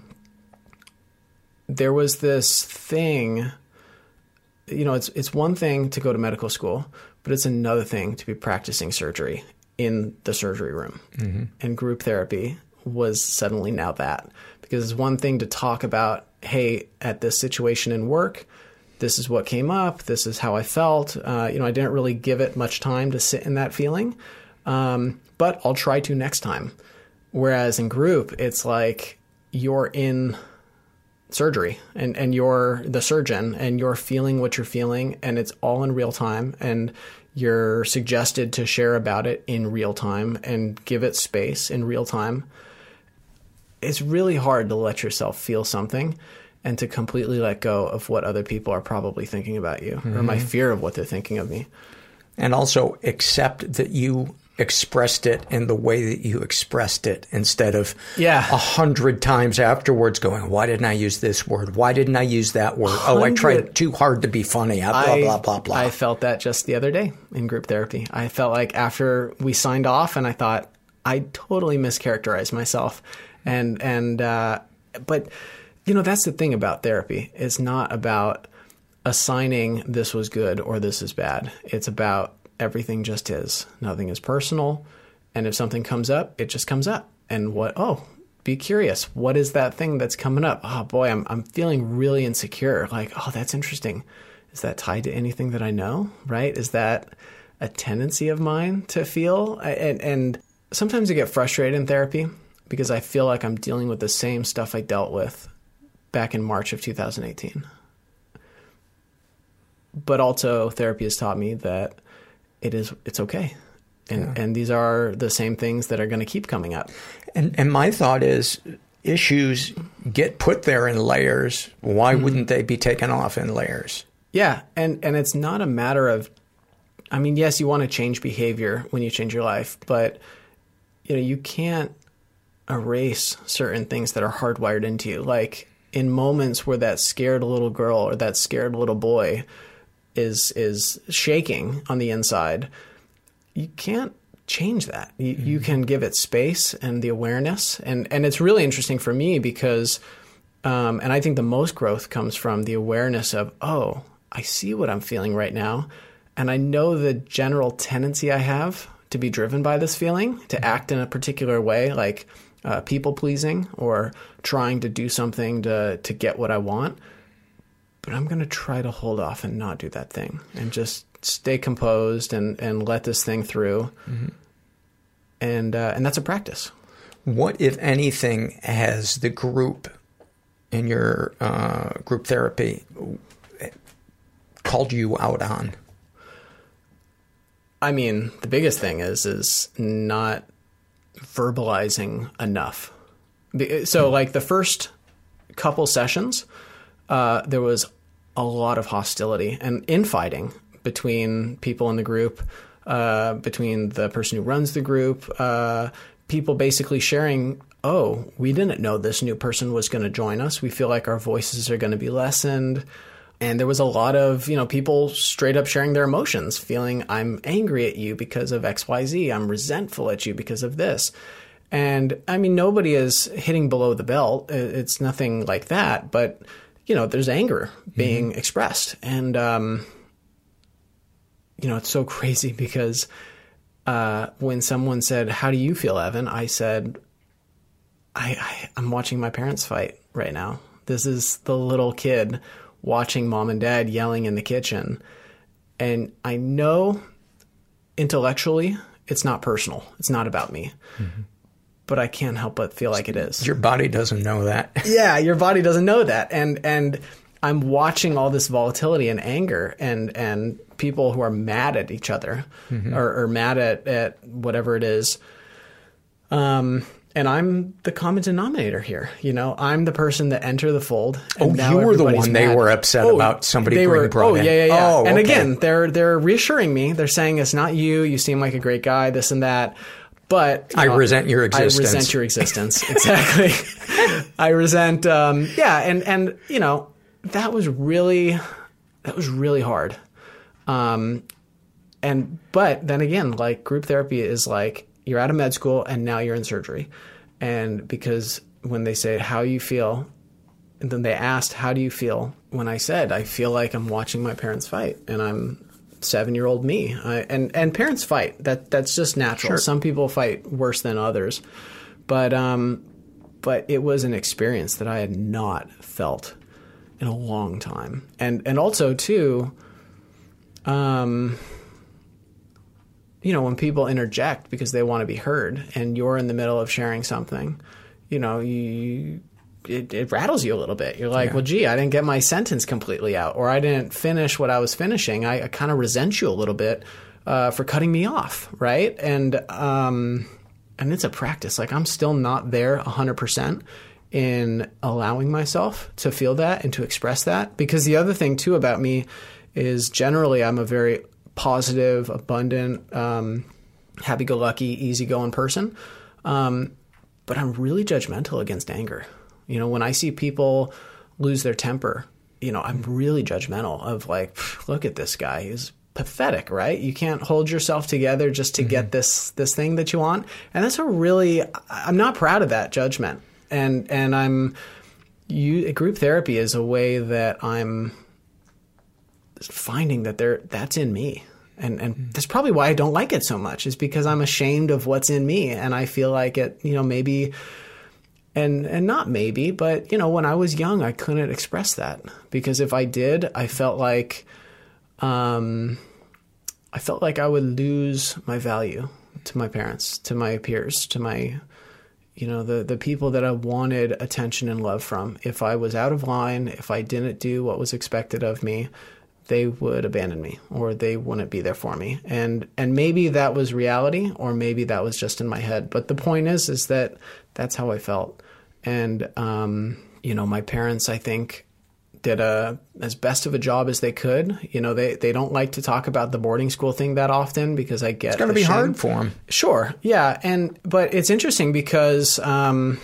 there was this thing, you know, it's it's one thing to go to medical school, but it's another thing to be practicing surgery in the surgery room. Mm-hmm. And group therapy was suddenly now that. Because it's one thing to talk about, hey, at this situation in work, this is what came up, this is how I felt. Uh, you know, I didn't really give it much time to sit in that feeling, um, but I'll try to next time. Whereas in group, it's like you're in surgery and, and you're the surgeon and you're feeling what you're feeling and it's all in real time and you're suggested to share about it in real time and give it space in real time. It's really hard to let yourself feel something and to completely let go of what other people are probably thinking about you mm-hmm. or my fear of what they're thinking of me. And also accept that you expressed it in the way that you expressed it instead of yeah. a hundred times afterwards going, why didn't I use this word? Why didn't I use that word? Oh, I tried too hard to be funny. Blah, I, blah, blah, blah. I felt that just the other day in group therapy. I felt like after we signed off and I thought I totally mischaracterized myself. And, and, uh, but, you know, that's the thing about therapy. It's not about assigning this was good or this is bad. It's about everything just is. Nothing is personal. And if something comes up, it just comes up. And what, oh, be curious. What is that thing that's coming up? Oh boy, I'm, I'm feeling really insecure. Like, oh, that's interesting. Is that tied to anything that I know? Right? Is that a tendency of mine to feel? And, and sometimes I get frustrated in therapy because I feel like I'm dealing with the same stuff I dealt with back in March of two thousand eighteen. But also therapy has taught me that it is, it's okay. And, yeah. and these are the same things that are going to keep coming up. And, and my thought is issues get put there in layers. Why mm-hmm. wouldn't they be taken off in layers? Yeah. And, and it's not a matter of, I mean, yes, you want to change behavior when you change your life, but you know, you can't erase certain things that are hardwired into you. Like in moments where that scared little girl or that scared little boy is is shaking on the inside, you can't change that. You, mm-hmm. you can give it space and the awareness. And, and it's really interesting for me because, um, and I think the most growth comes from the awareness of, oh, I see what I'm feeling right now. And I know the general tendency I have to be driven by this feeling, to act in a particular way, like uh, people pleasing or trying to do something to, to get what I want. But I'm going to try to hold off and not do that thing and just stay composed and, and let this thing through. Mm-hmm. And uh, and that's a practice. What, if anything, has the group in your uh, group therapy called you out on? I mean, the biggest thing is is not verbalizing enough. So like the first couple sessions, uh, there was a lot of hostility and infighting between people in the group, uh, between the person who runs the group, uh, people basically sharing, oh, we didn't know this new person was going to join us. We feel like our voices are going to be lessened. And there was a lot of, you know, people straight up sharing their emotions, feeling I'm angry at you because of X Y Z. I'm resentful at you because of this. And I mean, nobody is hitting below the belt. It's nothing like that. But, you know, there's anger being mm-hmm. expressed. And, um, you know, it's so crazy because uh, when someone said, how do you feel, Evan? I said, I, I, I'm watching my parents fight right now. This is the little kid watching mom and dad yelling in the kitchen. And I know intellectually it's not personal. It's not about me. Mm-hmm. But I can't help but feel like it is. Your body doesn't know that. Yeah, your body doesn't know that. And and I'm watching all this volatility and anger and, and people who are mad at each other mm-hmm. or, or mad at, at whatever it is. Um, and I'm the common denominator here. You know, I'm the person that entered the fold. Oh, you were the one mad. They were upset oh, about somebody they being were, brought oh, in. Yeah, yeah, yeah. Oh, and okay. again, they're they're reassuring me. They're saying it's not you. You seem like a great guy, this and that. But I know, resent your existence. I resent your existence. Exactly. I resent, um, yeah. And, and, you know, that was really, that was really hard. Um, and, but then again, like group therapy is like, you're out of med school and now you're in surgery. And because when they say, how you feel, and then they asked, how do you feel? When I said, I feel like I'm watching my parents fight and I'm seven-year-old me. I, and, and parents fight. That That's just natural. Sure. Some people fight worse than others. But, um, but it was an experience that I had not felt in a long time. And, and also, too, um, you know, when people interject because they want to be heard and you're in the middle of sharing something, you know, you... It, it rattles you a little bit. You're like, yeah. well, gee, I didn't get my sentence completely out, or I didn't finish what I was finishing. I, I kind of resent you a little bit uh, for cutting me off, right? And um, and it's a practice. Like I'm still not there one hundred percent in allowing myself to feel that and to express that. Because the other thing, too, about me is generally I'm a very positive, abundant, um, happy-go-lucky, easygoing person. Um, but I'm really judgmental against anger. You know, when I see people lose their temper, you know, I'm really judgmental of like, look at this guy. He's pathetic, right? You can't hold yourself together just to mm-hmm. get this this thing that you want. And that's a really, I'm not proud of that judgment. And and I'm, you, group therapy is a way that I'm finding that there that's in me. And and mm-hmm. that's probably why I don't like it so much, is because I'm ashamed of what's in me. And I feel like it, you know, maybe... And and not maybe, but, you know, when I was young, I couldn't express that because if I did, I felt like um, I felt like I would lose my value to my parents, to my peers, to my, you know, the, the people that I wanted attention and love from. If I was out of line, if I didn't do what was expected of me, they would abandon me or they wouldn't be there for me. And and maybe that was reality or maybe that was just in my head. But the point is, is that that's how I felt. And, um, you know, my parents, I think, did a as best of a job as they could. You know, they, they don't like to talk about the boarding school thing that often because I get it's going to be shame. hard for them. Sure, yeah, and but it's interesting because um,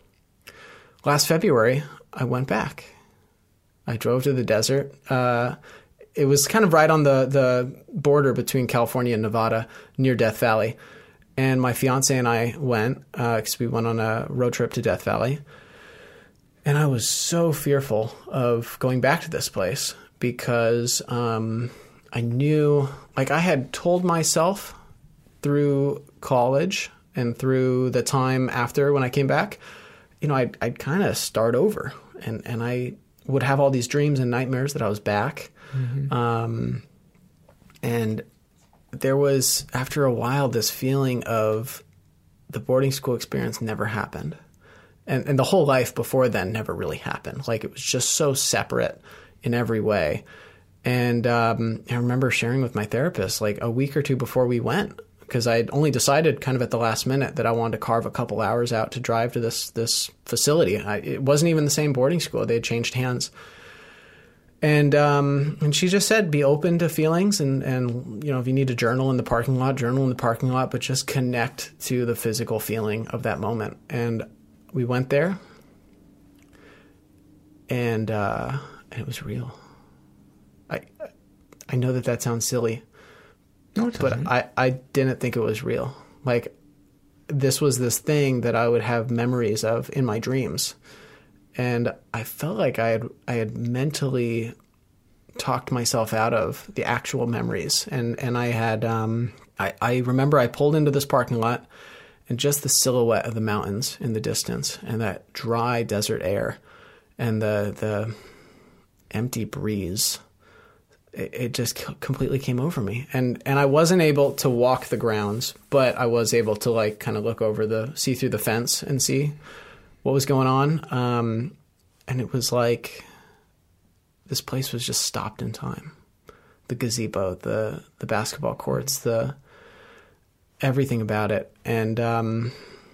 last February I went back. I drove to the desert. Uh, it was kind of right on the the border between California and Nevada, near Death Valley. And my fiance and I went because uh, we went on a road trip to Death Valley. And I was so fearful of going back to this place because um, I knew, like I had told myself through college and through the time after when I came back, you know, I'd, I'd kind of start over. And, and I would have all these dreams and nightmares that I was back. Mm-hmm. Um, and there was, after a while, this feeling of the boarding school experience never happened. And, and the whole life before then never really happened. Like, it was just so separate in every way. And um, I remember sharing with my therapist, like, a week or two before we went, because I had only decided kind of at the last minute that I wanted to carve a couple hours out to drive to this this facility. I, it wasn't even the same boarding school. They had changed hands. And um, and she just said, be open to feelings and, and, you know, if you need to journal in the parking lot, journal in the parking lot, but just connect to the physical feeling of that moment. And we went there, and, uh, and it was real. I I know that that sounds silly, no, it doesn't. But I, I didn't think it was real. Like, this was this thing that I would have memories of in my dreams. And I felt like I had I had mentally talked myself out of the actual memories. And, and I had, um, I, I remember I pulled into this parking lot and just the silhouette of the mountains in the distance and that dry desert air and the the empty breeze. It, it just completely came over me. And, and I wasn't able to walk the grounds, but I was able to like kind of look over the, see through the fence and see what was going on. Um, and it was like this place was just stopped in time. The gazebo, the the basketball courts, the everything about it. And um,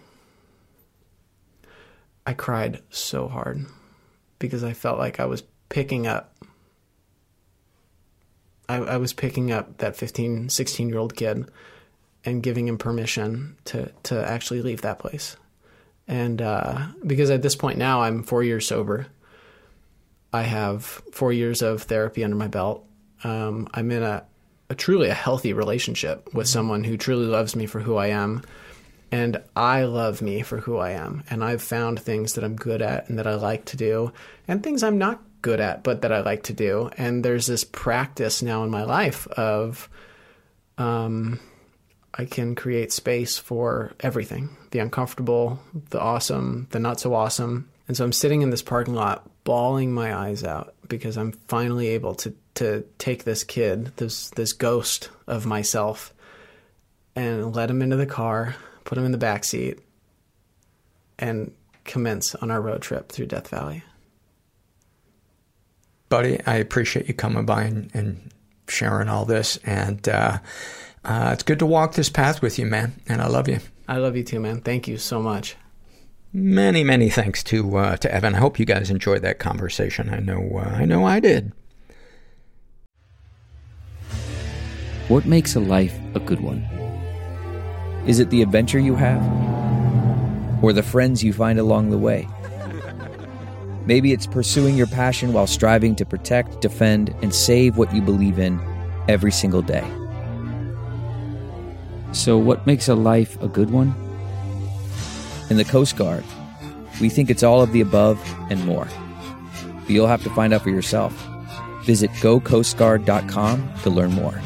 I cried so hard because I felt like I was picking up I, I was picking up that fifteen, sixteen-year-old kid and giving him permission to, to actually leave that place. And uh, because at this point now I'm four years sober. I have four years of therapy under my belt. Um, I'm in a, a truly a healthy relationship with someone who truly loves me for who I am. And I love me for who I am. And I've found things that I'm good at and that I like to do, and things I'm not good at, but that I like to do. And there's this practice now in my life of um, I can create space for everything, the uncomfortable, the awesome, the not so awesome. And so I'm sitting in this parking lot bawling my eyes out because I'm finally able to to take this kid, this this ghost of myself, and let him into the car, put him in the back seat, and commence on our road trip through Death Valley. Buddy, I appreciate you coming by and, and sharing all this. And uh, uh, it's good to walk this path with you, man. And I love you. I love you too, man. Thank you so much. Many, many thanks to uh, to Evan. I hope you guys enjoyed that conversation. I know, uh, I know I did. What makes a life a good one? Is it the adventure you have? Or the friends you find along the way? Maybe it's pursuing your passion while striving to protect, defend, and save what you believe in every single day. So what makes a life a good one? In the Coast Guard, we think it's all of the above and more. But you'll have to find out for yourself. Visit go coast guard dot com to learn more.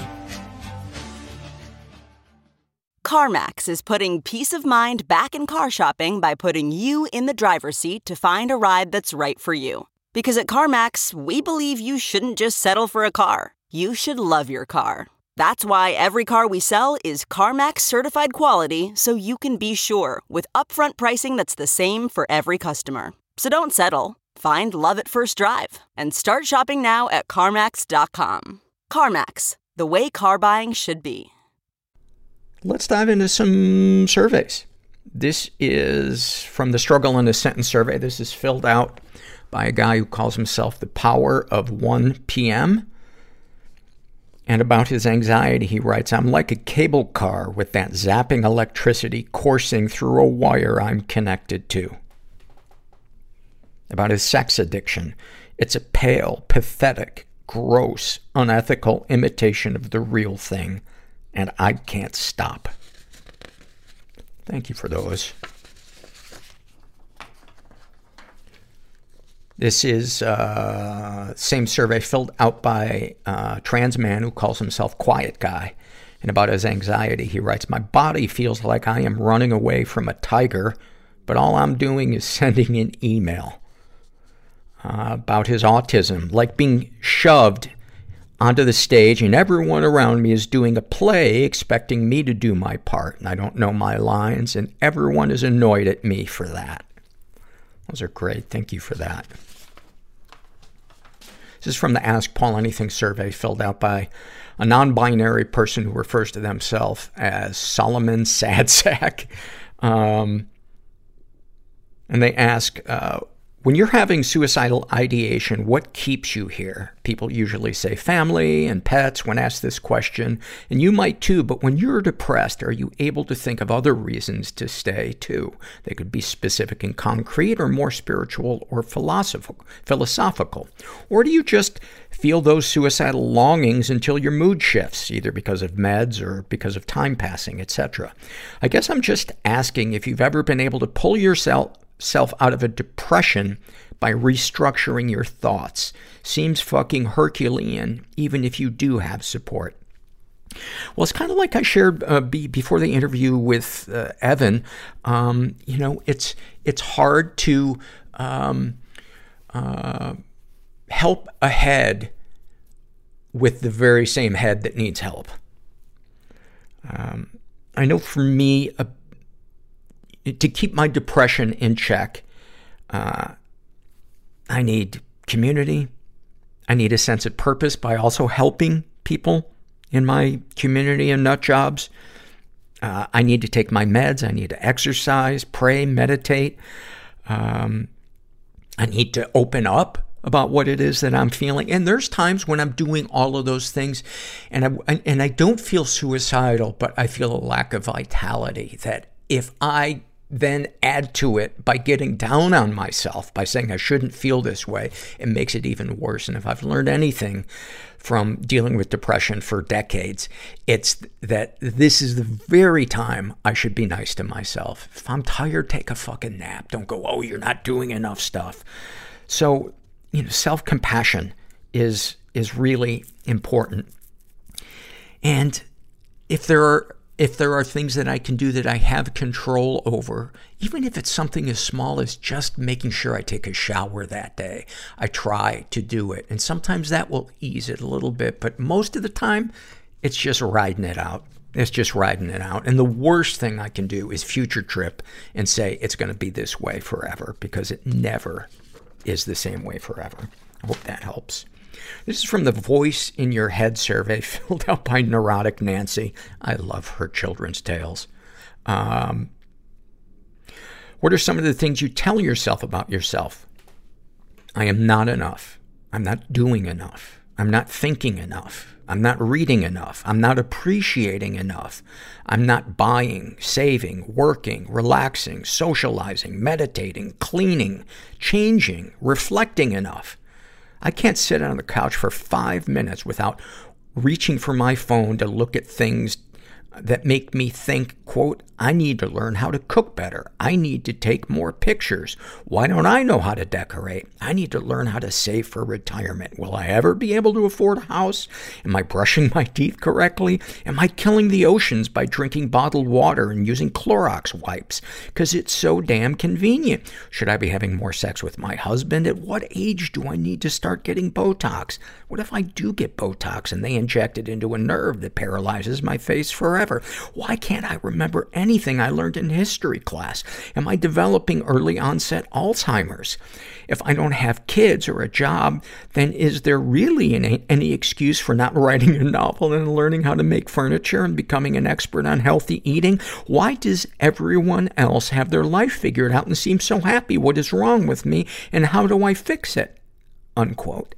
CarMax is putting peace of mind back in car shopping by putting you in the driver's seat to find a ride that's right for you. Because at CarMax, we believe you shouldn't just settle for a car. You should love your car. That's why every car we sell is CarMax certified quality, so you can be sure with upfront pricing that's the same for every customer. So don't settle. Find love at first drive and start shopping now at CarMax dot com. CarMax, the way car buying should be. Let's dive into some surveys. This is from the Struggle in a Sentence survey. This is filled out by a guy who calls himself the Power of one p.m. And about his anxiety, he writes, I'm like a cable car with that zapping electricity coursing through a wire I'm connected to. About his sex addiction, it's a pale, pathetic, gross, unethical imitation of the real thing, and I can't stop. Thank you for those. This is uh same survey filled out by a trans man who calls himself Quiet Guy. And about his anxiety, he writes, my body feels like I am running away from a tiger, but all I'm doing is sending an email. Uh, about his autism, like being shoved onto the stage and everyone around me is doing a play expecting me to do my part. And I don't know my lines and everyone is annoyed at me for that. Those are great. Thank you for that. This is from the Ask Paul Anything survey filled out by a non-binary person who refers to themselves as Solomon Sadsack. Um, and they ask, uh, when you're having suicidal ideation, what keeps you here? People usually say family and pets when asked this question, and you might too, but when you're depressed, are you able to think of other reasons to stay too? They could be specific and concrete or more spiritual or philosophical. philosophical. Or do you just feel those suicidal longings until your mood shifts, either because of meds or because of time passing, et cetera? I guess I'm just asking if you've ever been able to pull yourself self out of a depression by restructuring your thoughts. Seems fucking Herculean, even if you do have support. Well, it's kind of like I shared uh, be, before the interview with uh, Evan. Um, you know, it's it's hard to um, uh, help a head with the very same head that needs help. Um, I know for me, a to keep my depression in check, uh, I need community. I need a sense of purpose by also helping people in my community and nut jobs. Uh, I need to take my meds. I need to exercise, pray, meditate. Um, I need to open up about what it is that I'm feeling. And there's times when I'm doing all of those things and I, and I don't feel suicidal, but I feel a lack of vitality, that if I then add to it by getting down on myself, by saying I shouldn't feel this way, it makes it even worse. And if I've learned anything from dealing with depression for decades, it's that this is the very time I should be nice to myself. If I'm tired, take a fucking nap. Don't go, oh, you're not doing enough stuff. So, you know, self-compassion is, is really important. And if there are, if there are things that I can do that I have control over, even if it's something as small as just making sure I take a shower that day, I try to do it. And sometimes that will ease it a little bit, but most of the time, it's just riding it out. It's just riding it out. And the worst thing I can do is future trip and say it's going to be this way forever, because it never is the same way forever. I hope that helps. This is from the Voice in Your Head survey, filled out by Neurotic Nancy. I love her children's tales. Um, what are some of the things you tell yourself about yourself? I am not enough. I'm not doing enough. I'm not thinking enough. I'm not reading enough. I'm not appreciating enough. I'm not buying, saving, working, relaxing, socializing, meditating, cleaning, changing, reflecting enough. I can't sit on the couch for five minutes without reaching for my phone to look at things that make me think, quote, I need to learn how to cook better. I need to take more pictures. Why don't I know how to decorate? I need to learn how to save for retirement. Will I ever be able to afford a house? Am I brushing my teeth correctly? Am I killing the oceans by drinking bottled water and using Clorox wipes? Because it's so damn convenient. Should I be having more sex with my husband? At what age do I need to start getting Botox? What if I do get Botox and they inject it into a nerve that paralyzes my face forever? Why can't I remember anything I learned in history class? Am I developing early onset Alzheimer's? If I don't have kids or a job, then is there really any, any excuse for not writing a novel and learning how to make furniture and becoming an expert on healthy eating? Why does everyone else have their life figured out and seem so happy? What is wrong with me, and how do I fix it? Unquote.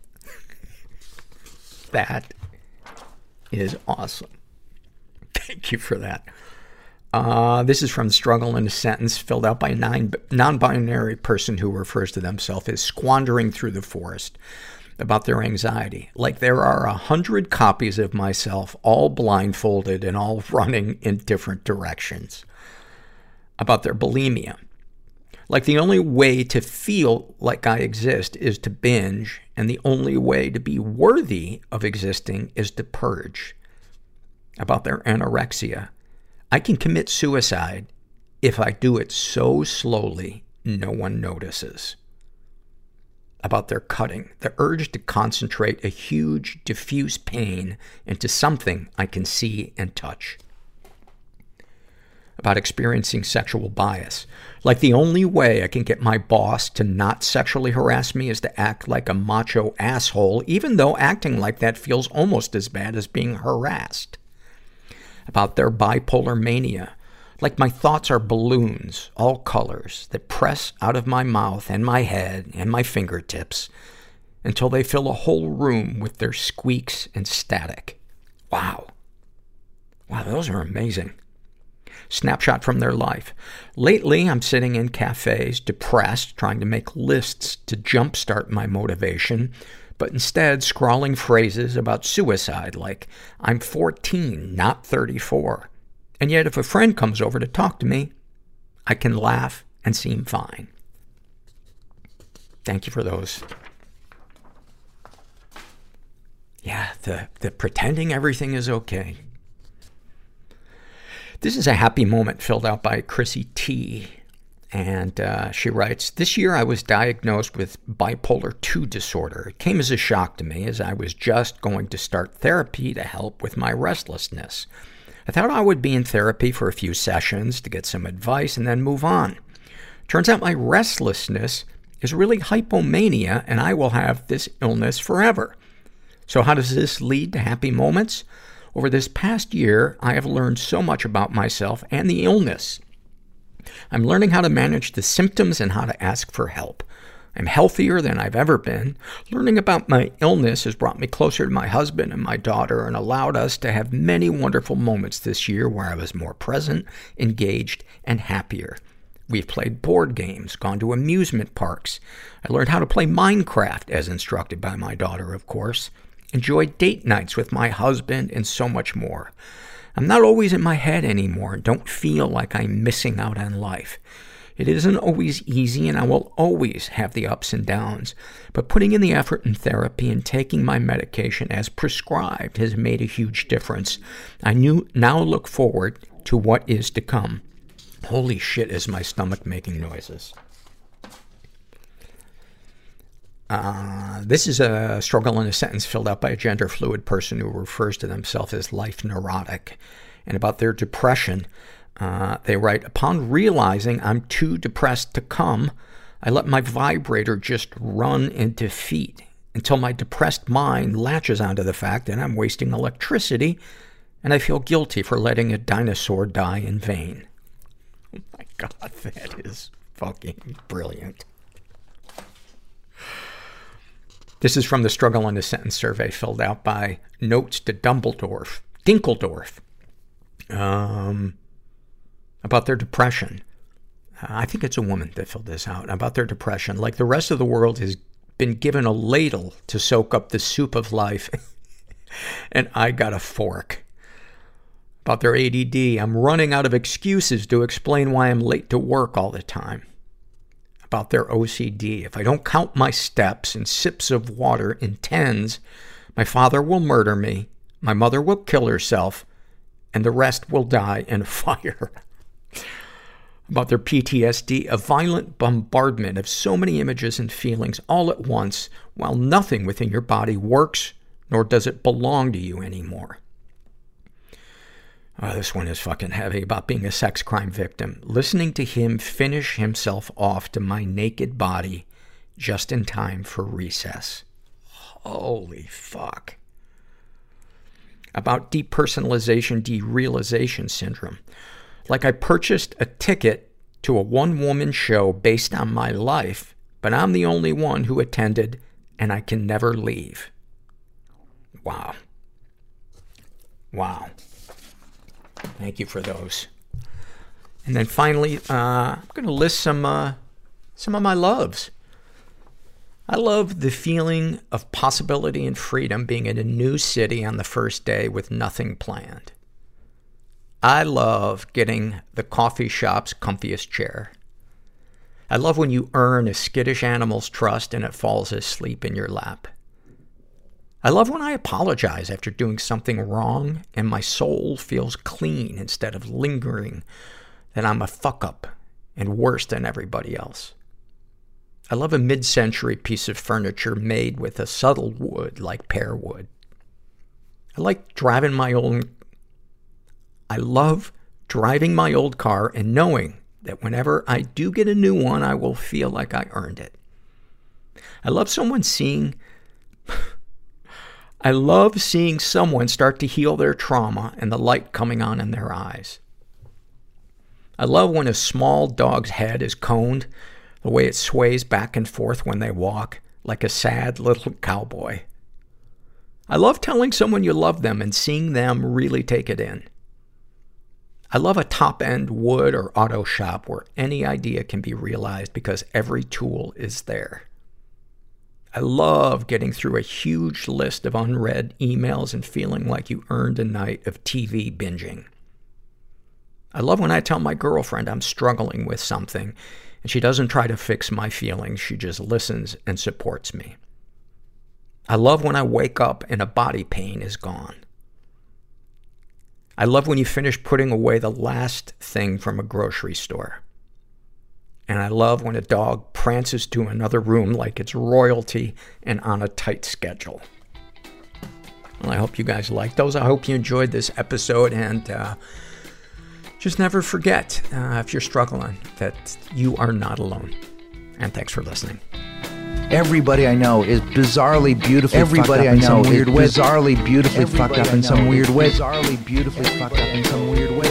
That is awesome. Thank you for that. Uh, this is from Struggle in a Sentence, filled out by a non- non-binary person who refers to themselves as squandering through the forest, about their anxiety. Like there are a hundred copies of myself, all blindfolded and all running in different directions. About their bulimia. Like the only way to feel like I exist is to binge, and the only way to be worthy of existing is to purge. About their anorexia. I can commit suicide if I do it so slowly no one notices. About their cutting. The urge to concentrate a huge, diffuse pain into something I can see and touch. About experiencing sexual bias. Like the only way I can get my boss to not sexually harass me is to act like a macho asshole, even though acting like that feels almost as bad as being harassed. About their bipolar mania. Like my thoughts are balloons, all colors, that press out of my mouth and my head and my fingertips until they fill a whole room with their squeaks and static. Wow. Wow, those are amazing. Snapshot from their life. Lately, I'm sitting in cafes, depressed, trying to make lists to jumpstart my motivation, but instead scrawling phrases about suicide like, I'm fourteen, not thirty-four. And yet if a friend comes over to talk to me, I can laugh and seem fine. Thank you for those. Yeah, the, the pretending everything is okay. This is a happy moment filled out by Chrissy T. And uh, she writes, this year I was diagnosed with bipolar two disorder. It came as a shock to me as I was just going to start therapy to help with my restlessness. I thought I would be in therapy for a few sessions to get some advice and then move on. Turns out my restlessness is really hypomania, and I will have this illness forever. So how does this lead to happy moments? Over this past year, I have learned so much about myself and the illness. I'm learning how to manage the symptoms and how to ask for help. I'm healthier than I've ever been. Learning about my illness has brought me closer to my husband and my daughter and allowed us to have many wonderful moments this year where I was more present, engaged, and happier. We've played board games, gone to amusement parks. I learned how to play Minecraft, as instructed by my daughter, of course. Enjoyed date nights with my husband, and so much more. I'm not always in my head anymore and don't feel like I'm missing out on life. It isn't always easy, and I will always have the ups and downs. But putting in the effort in therapy and taking my medication as prescribed has made a huge difference. I knew, now look forward to what is to come. Holy shit, is my stomach making noises. Uh, this is a struggle in a sentence filled out by a gender-fluid person who refers to themselves as life neurotic. And about their depression, uh, they write, upon realizing I'm too depressed to come, I let my vibrator just run into feet until my depressed mind latches onto the fact that I'm wasting electricity, and I feel guilty for letting a dinosaur die in vain. Oh my God, that is fucking brilliant. This is from the Struggle in a Sentence survey filled out by Notes to Dumbledore, Dinkeldorf, um, about their depression. Uh, I think it's a woman that filled this out. About their depression. Like the rest of the world has been given a ladle to soak up the soup of life, and I got a fork. About their A D D, I'm running out of excuses to explain why I'm late to work all the time. About their O C D, if I don't count my steps and sips of water in tens, my father will murder me, my mother will kill herself, and the rest will die in a fire. About their P T S D, a violent bombardment of so many images and feelings all at once, while nothing within your body works, nor does it belong to you anymore. Oh, this one is fucking heavy. About being a sex crime victim. Listening to him finish himself off to my naked body just in time for recess. Holy fuck. About depersonalization, derealization syndrome. Like I purchased a ticket to a one-woman show based on my life, but I'm the only one who attended, and I can never leave. Wow. Wow. Thank you for those. And then finally, uh, I'm going to list some, uh, some of my loves. I love the feeling of possibility and freedom being in a new city on the first day with nothing planned. I love getting the coffee shop's comfiest chair. I love when you earn a skittish animal's trust and it falls asleep in your lap. I love when I apologize after doing something wrong and my soul feels clean instead of lingering that I'm a fuck-up and worse than everybody else. I love a mid-century piece of furniture made with a subtle wood like pear wood. I like driving my own... I love driving my old car and knowing that whenever I do get a new one, I will feel like I earned it. I love someone seeing... I love seeing someone start to heal their trauma and the light coming on in their eyes. I love when a small dog's head is coned, the way it sways back and forth when they walk, like a sad little cowboy. I love telling someone you love them and seeing them really take it in. I love a top-end wood or auto shop where any idea can be realized because every tool is there. I love getting through a huge list of unread emails and feeling like you earned a night of T V binging. I love when I tell my girlfriend I'm struggling with something and she doesn't try to fix my feelings, she just listens and supports me. I love when I wake up and a body pain is gone. I love when you finish putting away the last thing from a grocery store. And I love when a dog prances to another room like it's royalty and on a tight schedule. Well, I hope you guys liked those. I hope you enjoyed this episode. And uh, just never forget, uh, if you're struggling, that you are not alone. And thanks for listening. Everybody I know is bizarrely beautifully Everybody fucked up I in know some weird is way. bizarrely beautifully Everybody fucked up I in know some weird is way. Bizarrely beautifully fucked up in some weird way.